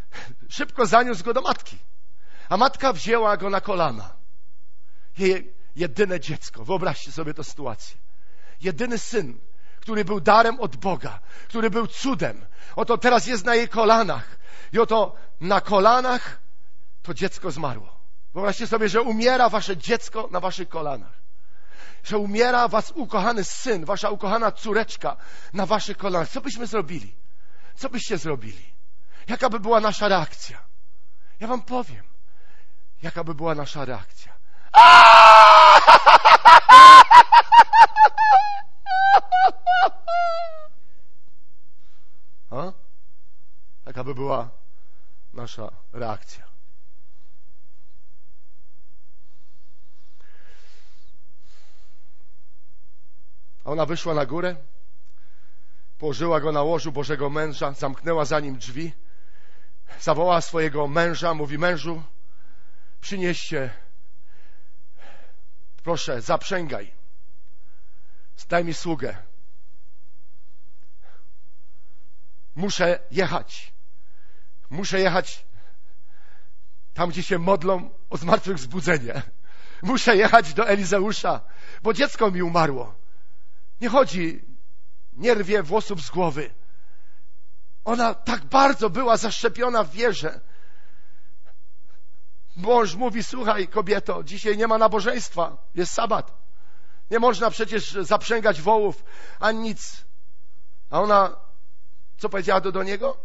Szybko zaniósł go do matki. A matka wzięła go na kolana. jedyne dziecko. Wyobraźcie sobie tę sytuację. Jedyny syn, który był darem od Boga, który był cudem. Oto teraz jest na jej kolanach. I oto na kolanach to dziecko zmarło. Wyobraźcie sobie, że umiera wasze dziecko na waszych kolanach. Że umiera was ukochany syn, wasza ukochana córeczka na waszych kolanach. Co byśmy zrobili? Co byście zrobili? Jaka by była nasza reakcja? Ja wam powiem, jaka by była nasza reakcja. A? Jaka by była nasza reakcja? A ona wyszła na górę, położyła go na łożu Bożego męża, zamknęła za nim drzwi, zawołała swojego męża, mówi: mężu, przynieście, proszę, zaprzęgaj, daj mi sługę. Muszę jechać tam, gdzie się modlą o zmartwychwzbudzenie. Muszę jechać do Elizeusza, bo dziecko mi umarło. Nie rwie włosów z głowy. Ona tak bardzo była zaszczepiona w wierze. Mąż mówi: słuchaj, kobieto, dzisiaj nie ma nabożeństwa, jest sabat. Nie można przecież zaprzęgać wołów, ani nic. A ona, co powiedziała do niego?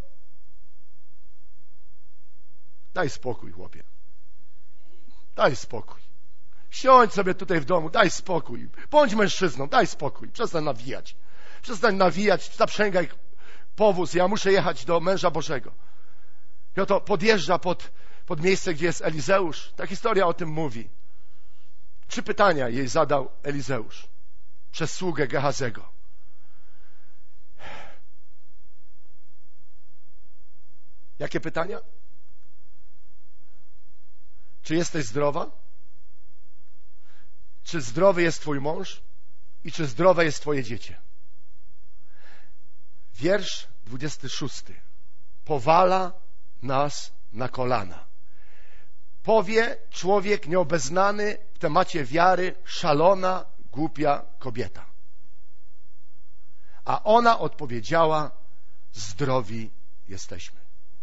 Daj spokój, chłopie. Daj spokój. Siądź sobie tutaj w domu, daj spokój. Bądź mężczyzną, daj spokój. Przestań nawijać, zaprzęgaj powóz. Ja muszę jechać do męża Bożego. I oto podjeżdża pod miejsce, gdzie jest Elizeusz. Ta historia o tym mówi. 3 pytania jej zadał Elizeusz przez sługę Gehazego. Jakie pytania? Czy jesteś zdrowa? Czy zdrowy jest twój mąż? I czy zdrowe jest twoje dziecię? Wiersz 26. Powala nas na kolana. Powie człowiek nieobeznany w temacie wiary, szalona, głupia kobieta. A ona odpowiedziała: zdrowi jesteśmy.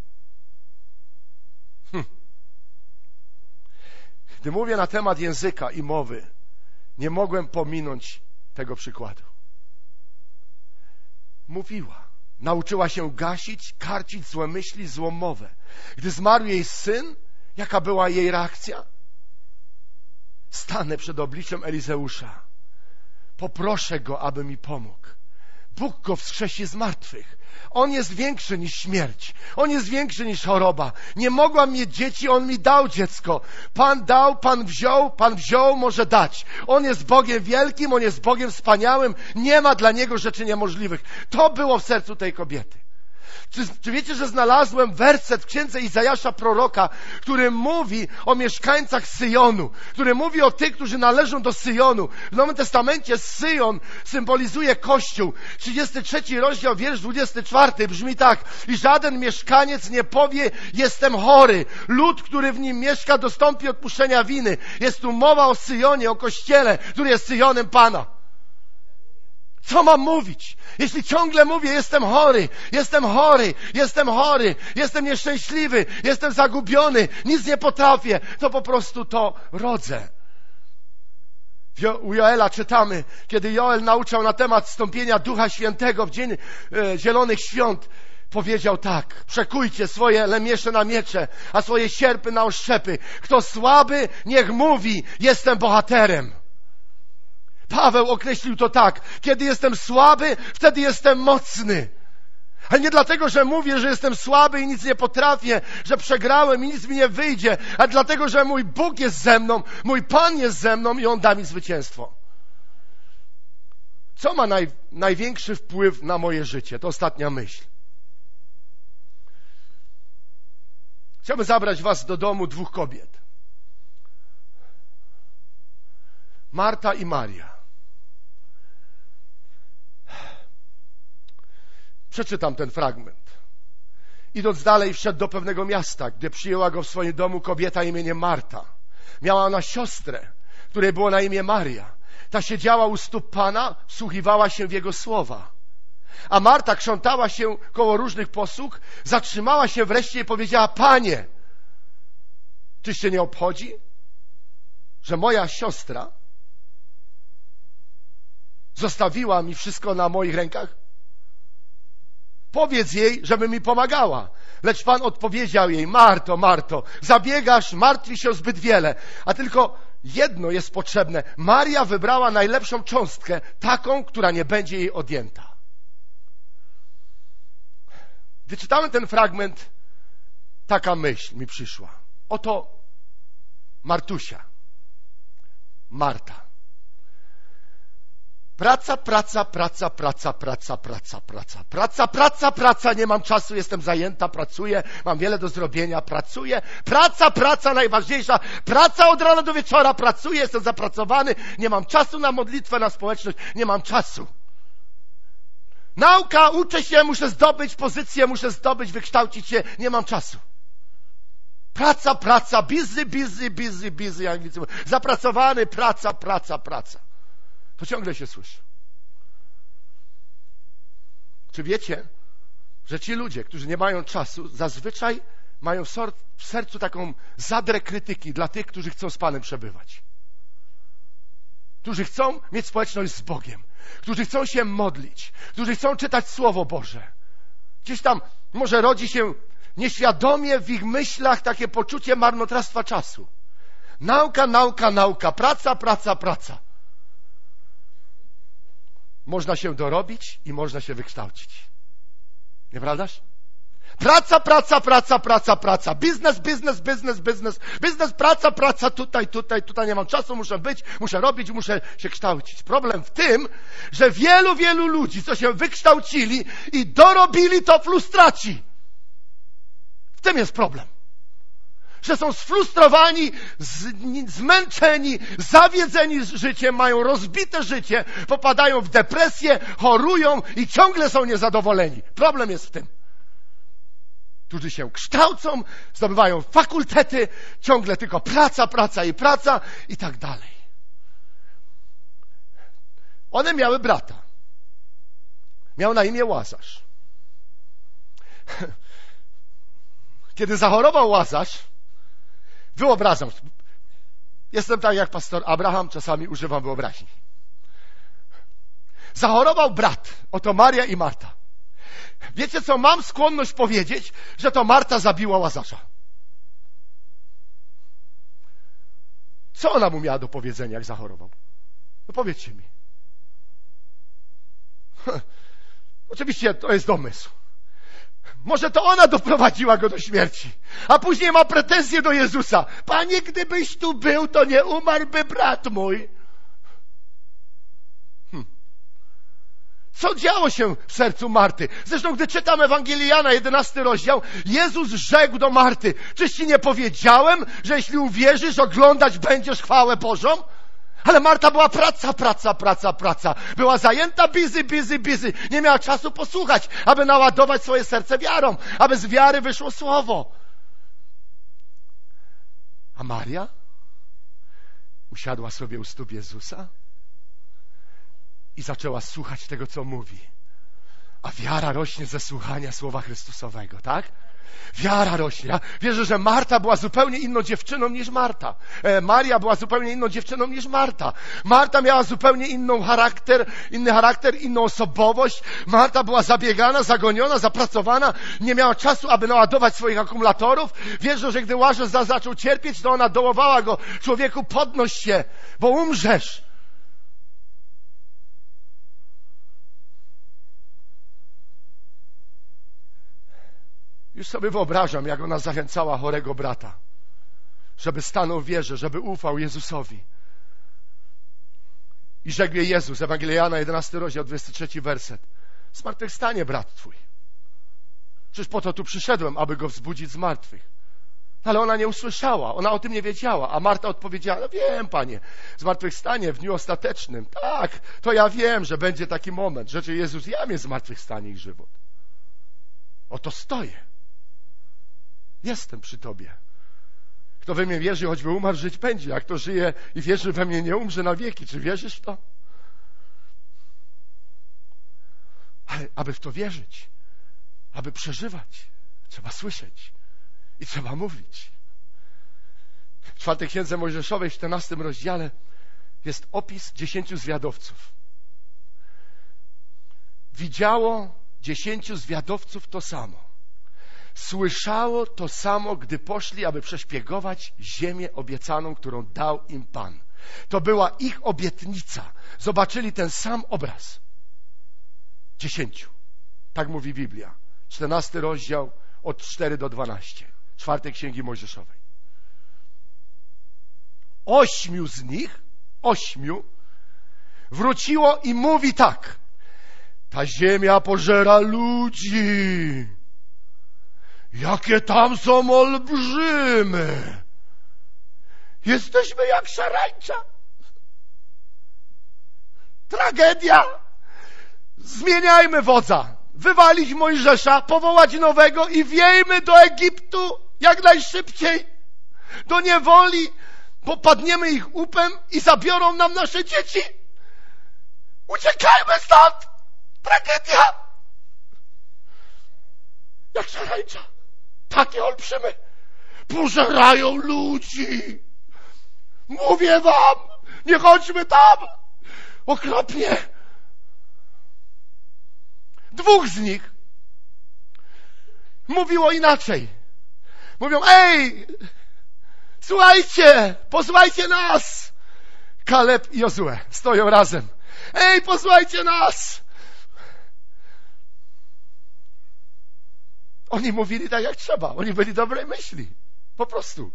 Gdy mówię na temat języka i mowy, nie mogłem pominąć tego przykładu. Mówiła, nauczyła się gasić, karcić złe myśli, złą mowę. Gdy zmarł jej syn, jaka była jej reakcja? Stanę przed obliczem Elizeusza. Poproszę go, aby mi pomógł. Bóg go wskrzesi z martwych. On jest większy niż śmierć. On jest większy niż choroba. Nie mogłam mieć dzieci, On mi dał dziecko. Pan dał, Pan wziął, może dać. On jest Bogiem wielkim, On jest Bogiem wspaniałym. Nie ma dla Niego rzeczy niemożliwych. To było w sercu tej kobiety. Czy wiecie, że znalazłem werset w księdze Izajasza proroka, który mówi o mieszkańcach Syjonu, który mówi o tych, którzy należą do Syjonu. W Nowym Testamencie Syjon symbolizuje Kościół. 33 rozdział, wiersz 24 brzmi tak: i żaden mieszkaniec nie powie: jestem chory. Lud, który w nim mieszka, dostąpi odpuszczenia winy. Jest tu mowa o Syjonie, o Kościele, który jest Syjonem Pana. Co mam mówić? Jeśli ciągle mówię: jestem chory, jestem nieszczęśliwy, jestem zagubiony, nic nie potrafię, to po prostu to rodzę. U Joela czytamy, kiedy Joel nauczał na temat wstąpienia Ducha Świętego w dzień Zielonych Świąt, powiedział tak: przekujcie swoje lemiesze na miecze, a swoje sierpy na oszczepy. Kto słaby, niech mówi: jestem bohaterem. Paweł określił to tak: kiedy jestem słaby, wtedy jestem mocny. Ale nie dlatego, że mówię, że jestem słaby i nic nie potrafię, że przegrałem i nic mi nie wyjdzie, ale dlatego, że mój Bóg jest ze mną, mój Pan jest ze mną i On da mi zwycięstwo. Co ma największy wpływ na moje życie? To ostatnia myśl. Chciałbym zabrać was do domu 2 kobiet. Marta i Maria. Przeczytam ten fragment. Idąc dalej, wszedł do pewnego miasta, gdzie przyjęła go w swoim domu kobieta imieniem Marta. Miała ona siostrę, której było na imię Maria. Ta siedziała u stóp Pana, wsłuchiwała się w Jego słowa. A Marta krzątała się koło różnych posług, zatrzymała się wreszcie i powiedziała: Panie, czyś Cię nie obchodzi, że moja siostra zostawiła mi wszystko na moich rękach? Powiedz jej, żeby mi pomagała. Lecz Pan odpowiedział jej: Marto, Marto, zabiegasz, martwisz się zbyt wiele, a tylko jedno jest potrzebne. Maria wybrała najlepszą cząstkę, taką, która nie będzie jej odjęta. Gdy czytałem ten fragment, taka myśl mi przyszła. Oto Martusia, Marta. Praca, nie mam czasu, jestem zajęta, pracuję, mam wiele do zrobienia, pracuję. Praca, najważniejsza. Praca od rana do wieczora, pracuję, jestem zapracowany, nie mam czasu na modlitwę, na społeczność, nie mam czasu. Nauka, uczę się, muszę zdobyć pozycję, muszę zdobyć, wykształcić się, nie mam czasu. Praca, busy, jak widzę, zapracowany, praca. To ciągle się słyszy. Czy wiecie, że ci ludzie, którzy nie mają czasu, zazwyczaj mają w sercu taką zadrę krytyki dla tych, którzy chcą z Panem przebywać, którzy chcą mieć społeczność z Bogiem, którzy chcą się modlić, którzy chcą czytać Słowo Boże. Gdzieś tam może rodzi się nieświadomie w ich myślach takie poczucie marnotrawstwa czasu. Nauka, praca. Można się dorobić i można się wykształcić. Nieprawdaż? Praca. Biznes, praca, tutaj nie mam czasu, muszę robić, muszę się kształcić. Problem w tym, że wielu ludzi, co się wykształcili i dorobili, to frustraci. W tym jest problem. Że są sfrustrowani, zmęczeni, zawiedzeni życiem, mają rozbite życie, popadają w depresję, chorują i ciągle są niezadowoleni. Problem jest w tym. Którzy się kształcą, zdobywają fakultety, ciągle tylko praca i tak dalej. One miały brata. Miał na imię Łazarz. Kiedy zachorował Łazarz, wyobrażam, jestem tak jak pastor Abraham, czasami używam wyobraźni. Zachorował brat, oto Maria i Marta. Wiecie co, mam skłonność powiedzieć, że to Marta zabiła Łazarza. Co ona mu miała do powiedzenia, jak zachorował? No powiedzcie mi. Oczywiście to jest domysł. Może to ona doprowadziła go do śmierci. A później ma pretensje do Jezusa. Panie, gdybyś tu był, to nie umarłby brat mój. Co działo się w sercu Marty? Zresztą, gdy czytam Ewangelię Jana, 11 rozdział, Jezus rzekł do Marty: czyż ci nie powiedziałem, że jeśli uwierzysz, oglądać będziesz chwałę Bożą? Ale Marta była praca. Była zajęta, busy. Nie miała czasu posłuchać, aby naładować swoje serce wiarą, aby z wiary wyszło słowo. A Maria usiadła sobie u stóp Jezusa i zaczęła słuchać tego, co mówi. A wiara rośnie ze słuchania słowa Chrystusowego, tak? Wiara rośnie. Ja wierzę, że Marta była zupełnie inną dziewczyną niż Marta. Maria była zupełnie inną dziewczyną niż Marta. Marta miała zupełnie inny charakter, inną osobowość. Marta była zabiegana, zagoniona, zapracowana. Nie miała czasu, aby naładować swoich akumulatorów. Wierzę, że gdy Łazarz zaczął cierpieć, to ona dołowała go: człowieku, podnoś się, bo umrzesz. Już sobie wyobrażam, jak ona zachęcała chorego brata, żeby stanął w wierze, żeby ufał Jezusowi. I rzekł jej Jezus, Ewangelia Jana, 11 rozdział, 23 werset: zmartwychwstanie brat twój. Przecież po to tu przyszedłem, aby go wzbudzić z martwych. Ale ona nie usłyszała, ona o tym nie wiedziała. A Marta odpowiedziała: no wiem, Panie, zmartwychwstanie w dniu ostatecznym. Tak, to ja wiem, że będzie taki moment. Rzeczy Jezus, jam jest zmartwychwstanie i żywot. Oto stoję. Jestem przy tobie. Kto we mnie wierzy, choćby umarł, żyć będzie. Jak kto żyje i wierzy we mnie, nie umrze na wieki. Czy wierzysz w to? Ale aby w to wierzyć, aby przeżywać, trzeba słyszeć i trzeba mówić. W 4 Księdze Mojżeszowej, w 14 rozdziale jest opis 10 zwiadowców. Widziało 10 zwiadowców to samo. Słyszało to samo, gdy poszli, aby przeszpiegować ziemię obiecaną, którą dał im Pan. To była ich obietnica. Zobaczyli ten sam obraz. 10. Tak mówi Biblia. 14 rozdział od 4 do 12. 4 Księgi Mojżeszowej. 8 z nich, 8 wróciło i mówi tak: ta ziemia pożera ludzi. Jakie tam są olbrzymy. Jesteśmy jak szarańcza. Tragedia. Zmieniajmy wodza. Wywalić Mojżesza, powołać nowego i wiejmy do Egiptu jak najszybciej. Do niewoli, bo padniemy ich łupem i zabiorą nam nasze dzieci. Uciekajmy stąd. Tragedia. Jak szarańcza. Takie olbrzymy pożerają ludzi. Mówię wam, nie chodźmy tam. Okropnie. 2 z nich mówiło inaczej. Mówią: ej, słuchajcie, posłuchajcie nas. Kaleb i Jozue stoją razem. Ej, posłuchajcie nas. Oni mówili tak jak trzeba. Oni byli dobrej myśli. Po prostu.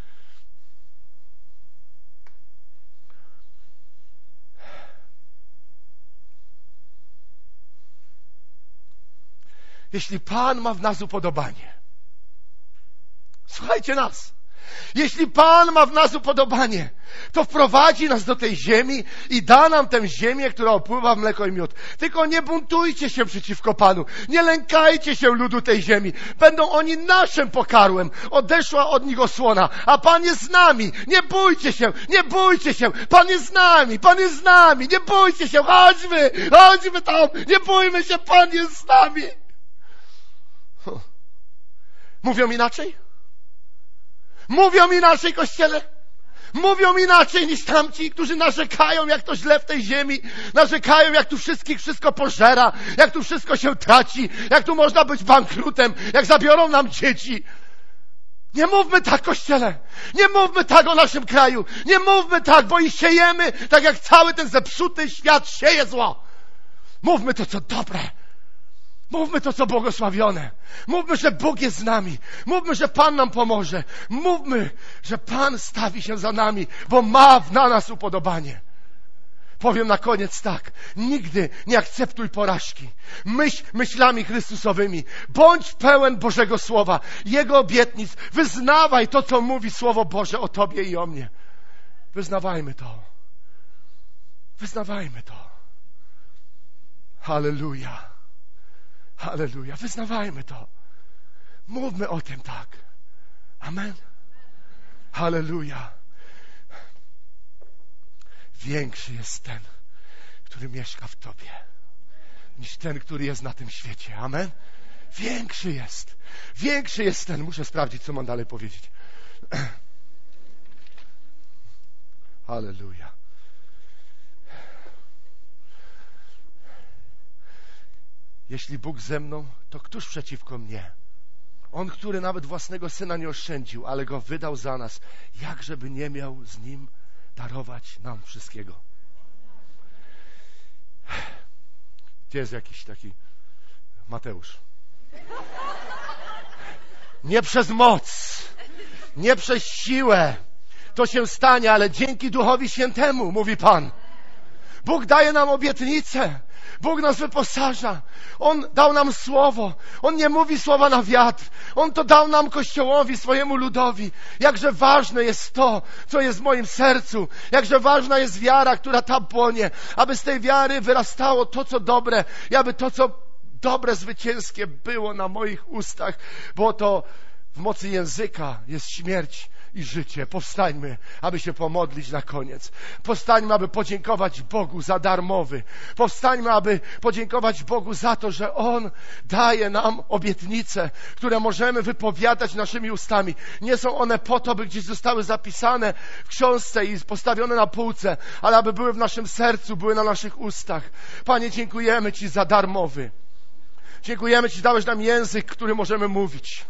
Jeśli Pan ma w nas upodobanie, słuchajcie nas. Jeśli Pan ma w nas upodobanie, to wprowadzi nas do tej ziemi i da nam tę ziemię, która opływa w mleko i miód. Tylko nie buntujcie się przeciwko Panu. Nie lękajcie się ludu tej ziemi. Będą oni naszym pokarmem. Odeszła od nich osłona, a Pan jest z nami. Nie bójcie się, nie bójcie się. Pan jest z nami, Pan jest z nami. Nie bójcie się, chodźmy tam. Nie bójmy się, Pan jest z nami. Mówią inaczej? Mówią inaczej, Kościele? Mówią inaczej niż tamci, którzy narzekają, jak to źle w tej ziemi, narzekają, jak tu wszystko pożera, jak tu wszystko się traci, jak tu można być bankrutem, jak zabiorą nam dzieci. Nie mówmy tak, Kościele. Nie mówmy tak o naszym kraju. Nie mówmy tak, bo i siejemy, tak jak cały ten zepsuty świat sieje zło. Mówmy to, co dobre. Mówmy to, co błogosławione. Mówmy, że Bóg jest z nami. Mówmy, że Pan nam pomoże. Mówmy, że Pan stawi się za nami, bo ma na nas upodobanie. Powiem na koniec tak. Nigdy nie akceptuj porażki. Myśl myślami Chrystusowymi. Bądź pełen Bożego Słowa, Jego obietnic. Wyznawaj to, co mówi Słowo Boże o Tobie i o mnie. Wyznawajmy to. Wyznawajmy to. Halleluja. Halleluja. Wyznawajmy to. Mówmy o tym tak. Amen. Halleluja. Większy jest ten, który mieszka w Tobie, niż ten, który jest na tym świecie. Amen. Większy jest. Większy jest ten. Muszę sprawdzić, co mam dalej powiedzieć. Halleluja. Jeśli Bóg ze mną, to któż przeciwko mnie? On, który nawet własnego Syna nie oszczędził, ale Go wydał za nas, jakżeby nie miał z Nim darować nam wszystkiego. Gdzie jest jakiś taki Mateusz? Nie przez moc, nie przez siłę to się stanie, ale dzięki Duchowi Świętemu, mówi Pan. Bóg daje nam obietnicę. Bóg nas wyposaża. On dał nam słowo. On nie mówi słowa na wiatr. On to dał nam Kościołowi, swojemu ludowi. Jakże ważne jest to, co jest w moim sercu. Jakże ważna jest wiara, która tam płonie. Aby z tej wiary wyrastało to, co dobre. I aby to, co dobre, zwycięskie było na moich ustach. Bo to w mocy języka jest śmierć i życie. Powstańmy, aby się pomodlić na koniec. Powstańmy, aby podziękować Bogu za dar mowy. Powstańmy, aby podziękować Bogu za to, że On daje nam obietnice, które możemy wypowiadać naszymi ustami. Nie są one po to, by gdzieś zostały zapisane w książce i postawione na półce, ale aby były w naszym sercu, były na naszych ustach. Panie, dziękujemy Ci za dar mowy. Dziękujemy Ci, dałeś nam język, który możemy mówić.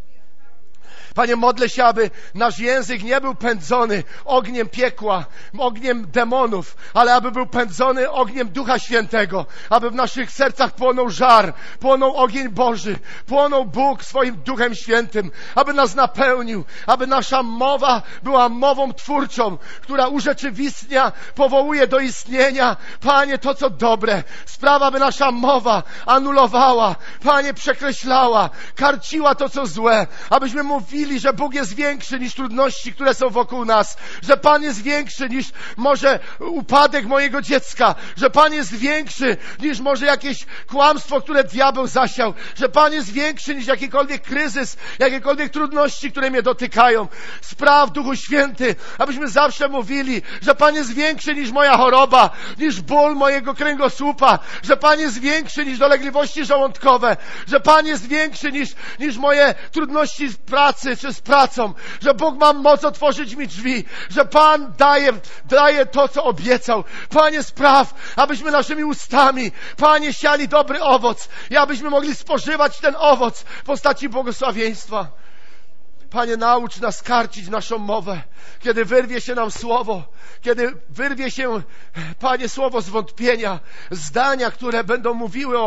Panie, modlę się, aby nasz język nie był pędzony ogniem piekła, ogniem demonów, ale aby był pędzony ogniem Ducha Świętego, aby w naszych sercach płonął żar, płonął ogień Boży, płonął Bóg swoim Duchem Świętym, aby nas napełnił, aby nasza mowa była mową twórczą, która urzeczywistnia, powołuje do istnienia, Panie, to co dobre. Sprawa, by nasza mowa anulowała, Panie, przekreślała, karciła to co złe, abyśmy mówili, że Bóg jest większy niż trudności, które są wokół nas, że Pan jest większy niż może upadek mojego dziecka, że Pan jest większy niż może jakieś kłamstwo, które diabeł zasiał, że Pan jest większy niż jakikolwiek kryzys, jakiekolwiek trudności, które mnie dotykają. Spraw, Duchu Święty, abyśmy zawsze mówili, że Pan jest większy niż moja choroba, niż ból mojego kręgosłupa, że Pan jest większy niż dolegliwości żołądkowe, że Pan jest większy niż moje trudności z pracy czy z pracą, że Bóg ma moc otworzyć mi drzwi, że Pan daje to, co obiecał. Panie, spraw, abyśmy naszymi ustami, Panie, siali dobry owoc i abyśmy mogli spożywać ten owoc w postaci błogosławieństwa. Panie, naucz nas karcić naszą mowę, kiedy wyrwie się nam słowo, kiedy wyrwie się, Panie, słowo zwątpienia, zdania, które będą mówiły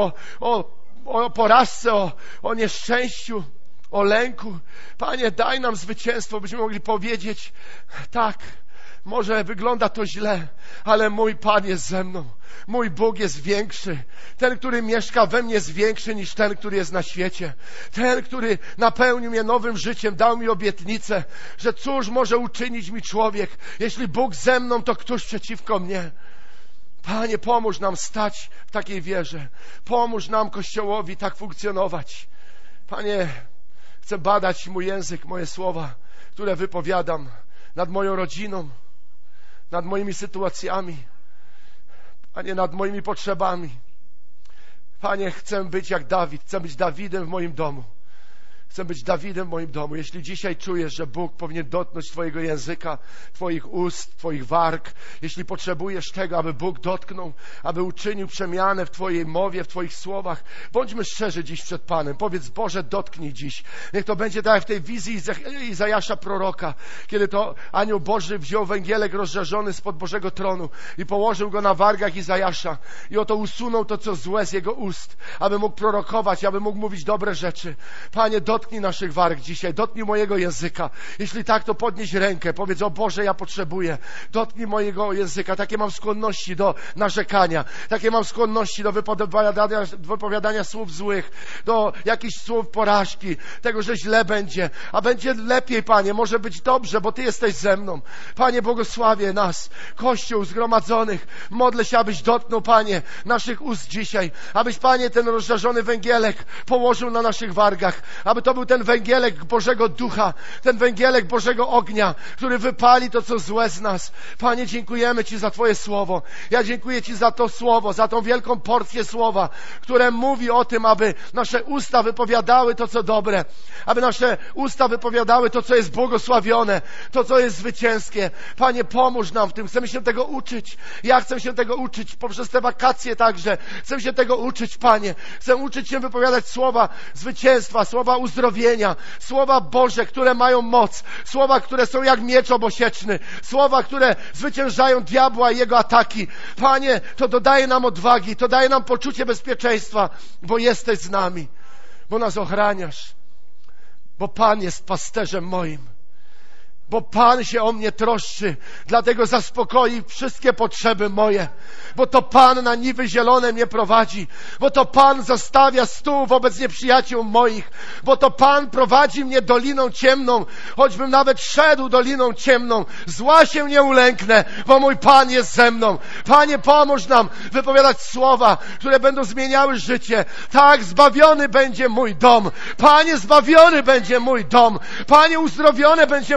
o porażce, o nieszczęściu, o lęku. Panie, daj nam zwycięstwo, byśmy mogli powiedzieć, tak, może wygląda to źle, ale mój Pan jest ze mną. Mój Bóg jest większy. Ten, który mieszka we mnie, jest większy niż ten, który jest na świecie. Ten, który napełnił mnie nowym życiem, dał mi obietnicę, że cóż może uczynić mi człowiek? Jeśli Bóg ze mną, to któż przeciwko mnie? Panie, pomóż nam stać w takiej wierze. Pomóż nam, Kościołowi, tak funkcjonować. Panie, chcę badać mój język, moje słowa, które wypowiadam nad moją rodziną, nad moimi sytuacjami, Panie, nad moimi potrzebami. Panie, chcę być jak Dawid, chcę być Dawidem w moim domu. Chcę być Dawidem w moim domu. Jeśli dzisiaj czujesz, że Bóg powinien dotknąć Twojego języka, Twoich ust, Twoich warg, jeśli potrzebujesz tego, aby Bóg dotknął, aby uczynił przemianę w Twojej mowie, w Twoich słowach, bądźmy szczerzy dziś przed Panem. Powiedz: Boże, dotknij dziś. Niech to będzie tak jak w tej wizji Izajasza proroka, kiedy to anioł Boży wziął węgielek rozżarzony spod Bożego tronu i położył go na wargach Izajasza i oto usunął to, co złe z jego ust, aby mógł prorokować, aby mógł mówić dobre rzeczy. Panie, dotknij naszych warg dzisiaj, dotknij mojego języka. Jeśli tak, to podnieś rękę, powiedz: o Boże, ja potrzebuję. Dotknij mojego języka. Takie mam skłonności do narzekania, takie mam skłonności do wypowiadania słów złych, do jakichś słów porażki, tego, że źle będzie, a będzie lepiej, Panie, może być dobrze, bo Ty jesteś ze mną. Panie, błogosławię nas, Kościół zgromadzonych. Modlę się, abyś dotknął, Panie, naszych ust dzisiaj, abyś, Panie, ten rozżarzony węgielek położył na naszych wargach, aby to był ten węgielek Bożego Ducha, ten węgielek Bożego ognia, który wypali to, co złe z nas. Panie, dziękujemy Ci za Twoje słowo. Ja dziękuję Ci za to słowo, za tą wielką porcję słowa, które mówi o tym, aby nasze usta wypowiadały to, co dobre, aby nasze usta wypowiadały to, co jest błogosławione, to, co jest zwycięskie. Panie, pomóż nam w tym. Chcemy się tego uczyć. Ja chcę się tego uczyć poprzez te wakacje także. Chcę się tego uczyć, Panie. Chcę uczyć się wypowiadać słowa zwycięstwa, słowa uzdrowienia, słowa Boże, które mają moc, słowa, które są jak miecz obosieczny, słowa, które zwyciężają diabła i jego ataki. Panie, to dodaje nam odwagi, to daje nam poczucie bezpieczeństwa, bo jesteś z nami, bo nas ochraniasz, bo Pan jest pasterzem moim, bo Pan się o mnie troszczy, dlatego zaspokoi wszystkie potrzeby moje, bo to Pan na niwy zielone mnie prowadzi, bo to Pan zostawia stół wobec nieprzyjaciół moich, bo to Pan prowadzi mnie doliną ciemną, choćbym nawet szedł doliną ciemną, zła się nie ulęknę, bo mój Pan jest ze mną. Panie, pomóż nam wypowiadać słowa, które będą zmieniały życie. Tak, zbawiony będzie mój dom. Panie, zbawiony będzie mój dom. Panie, uzdrowione będzie moje ciało.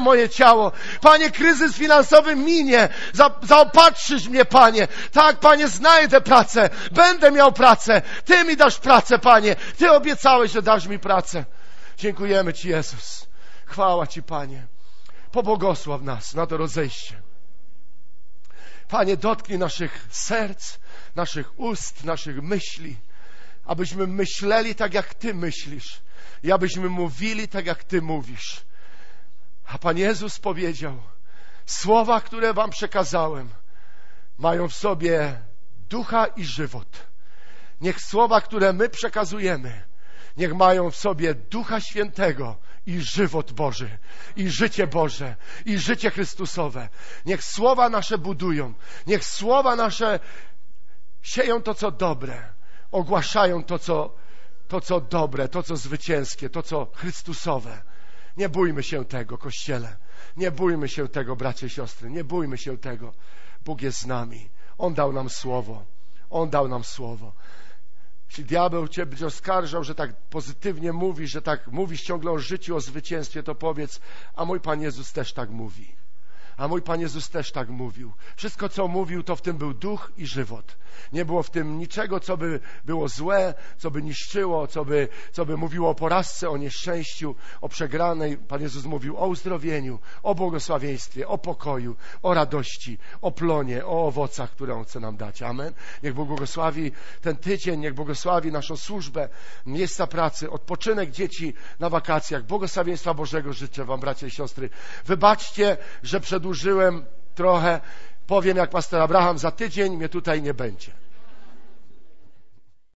ciało. Panie, kryzys finansowy minie. Zaopatrzysz mnie, Panie. Tak, Panie, znajdę pracę. Będę miał pracę. Ty mi dasz pracę, Panie. Ty obiecałeś, że dasz mi pracę. Dziękujemy Ci, Jezus. Chwała Ci, Panie. Pobłogosław nas na to rozejście. Panie, dotknij naszych serc, naszych ust, naszych myśli, abyśmy myśleli tak, jak Ty myślisz i abyśmy mówili tak, jak Ty mówisz. A Pan Jezus powiedział, słowa, które Wam przekazałem, mają w sobie ducha i żywot. Niech słowa, które my przekazujemy, niech mają w sobie Ducha Świętego i żywot Boży, i życie Boże, i życie Chrystusowe. Niech słowa nasze budują, niech słowa nasze sieją to, co dobre, ogłaszają to, co dobre, to, co zwycięskie, to, co Chrystusowe. Nie bójmy się tego, Kościele. Nie bójmy się tego, bracia i siostry. Nie bójmy się tego. Bóg jest z nami. On dał nam słowo. On dał nam słowo. Jeśli diabeł Cię będzie oskarżał, że tak pozytywnie mówisz, że tak mówisz ciągle o życiu, o zwycięstwie, to powiedz, a mój Pan Jezus też tak mówi. A mój Pan Jezus też tak mówił. Wszystko, co mówił, to w tym był duch i żywot. Nie było w tym niczego, co by było złe, co by niszczyło, co by mówiło o porażce, o nieszczęściu, o przegranej. Pan Jezus mówił o uzdrowieniu, o błogosławieństwie, o pokoju, o radości, o plonie, o owocach, które On chce nam dać. Amen. Niech Bóg błogosławi ten tydzień, niech błogosławi naszą służbę, miejsca pracy, odpoczynek dzieci na wakacjach. Błogosławieństwa Bożego życzę Wam, bracia i siostry. Wybaczcie, że przedłużyłem trochę. Powiem jak pastor Abraham, za tydzień mnie tutaj nie będzie.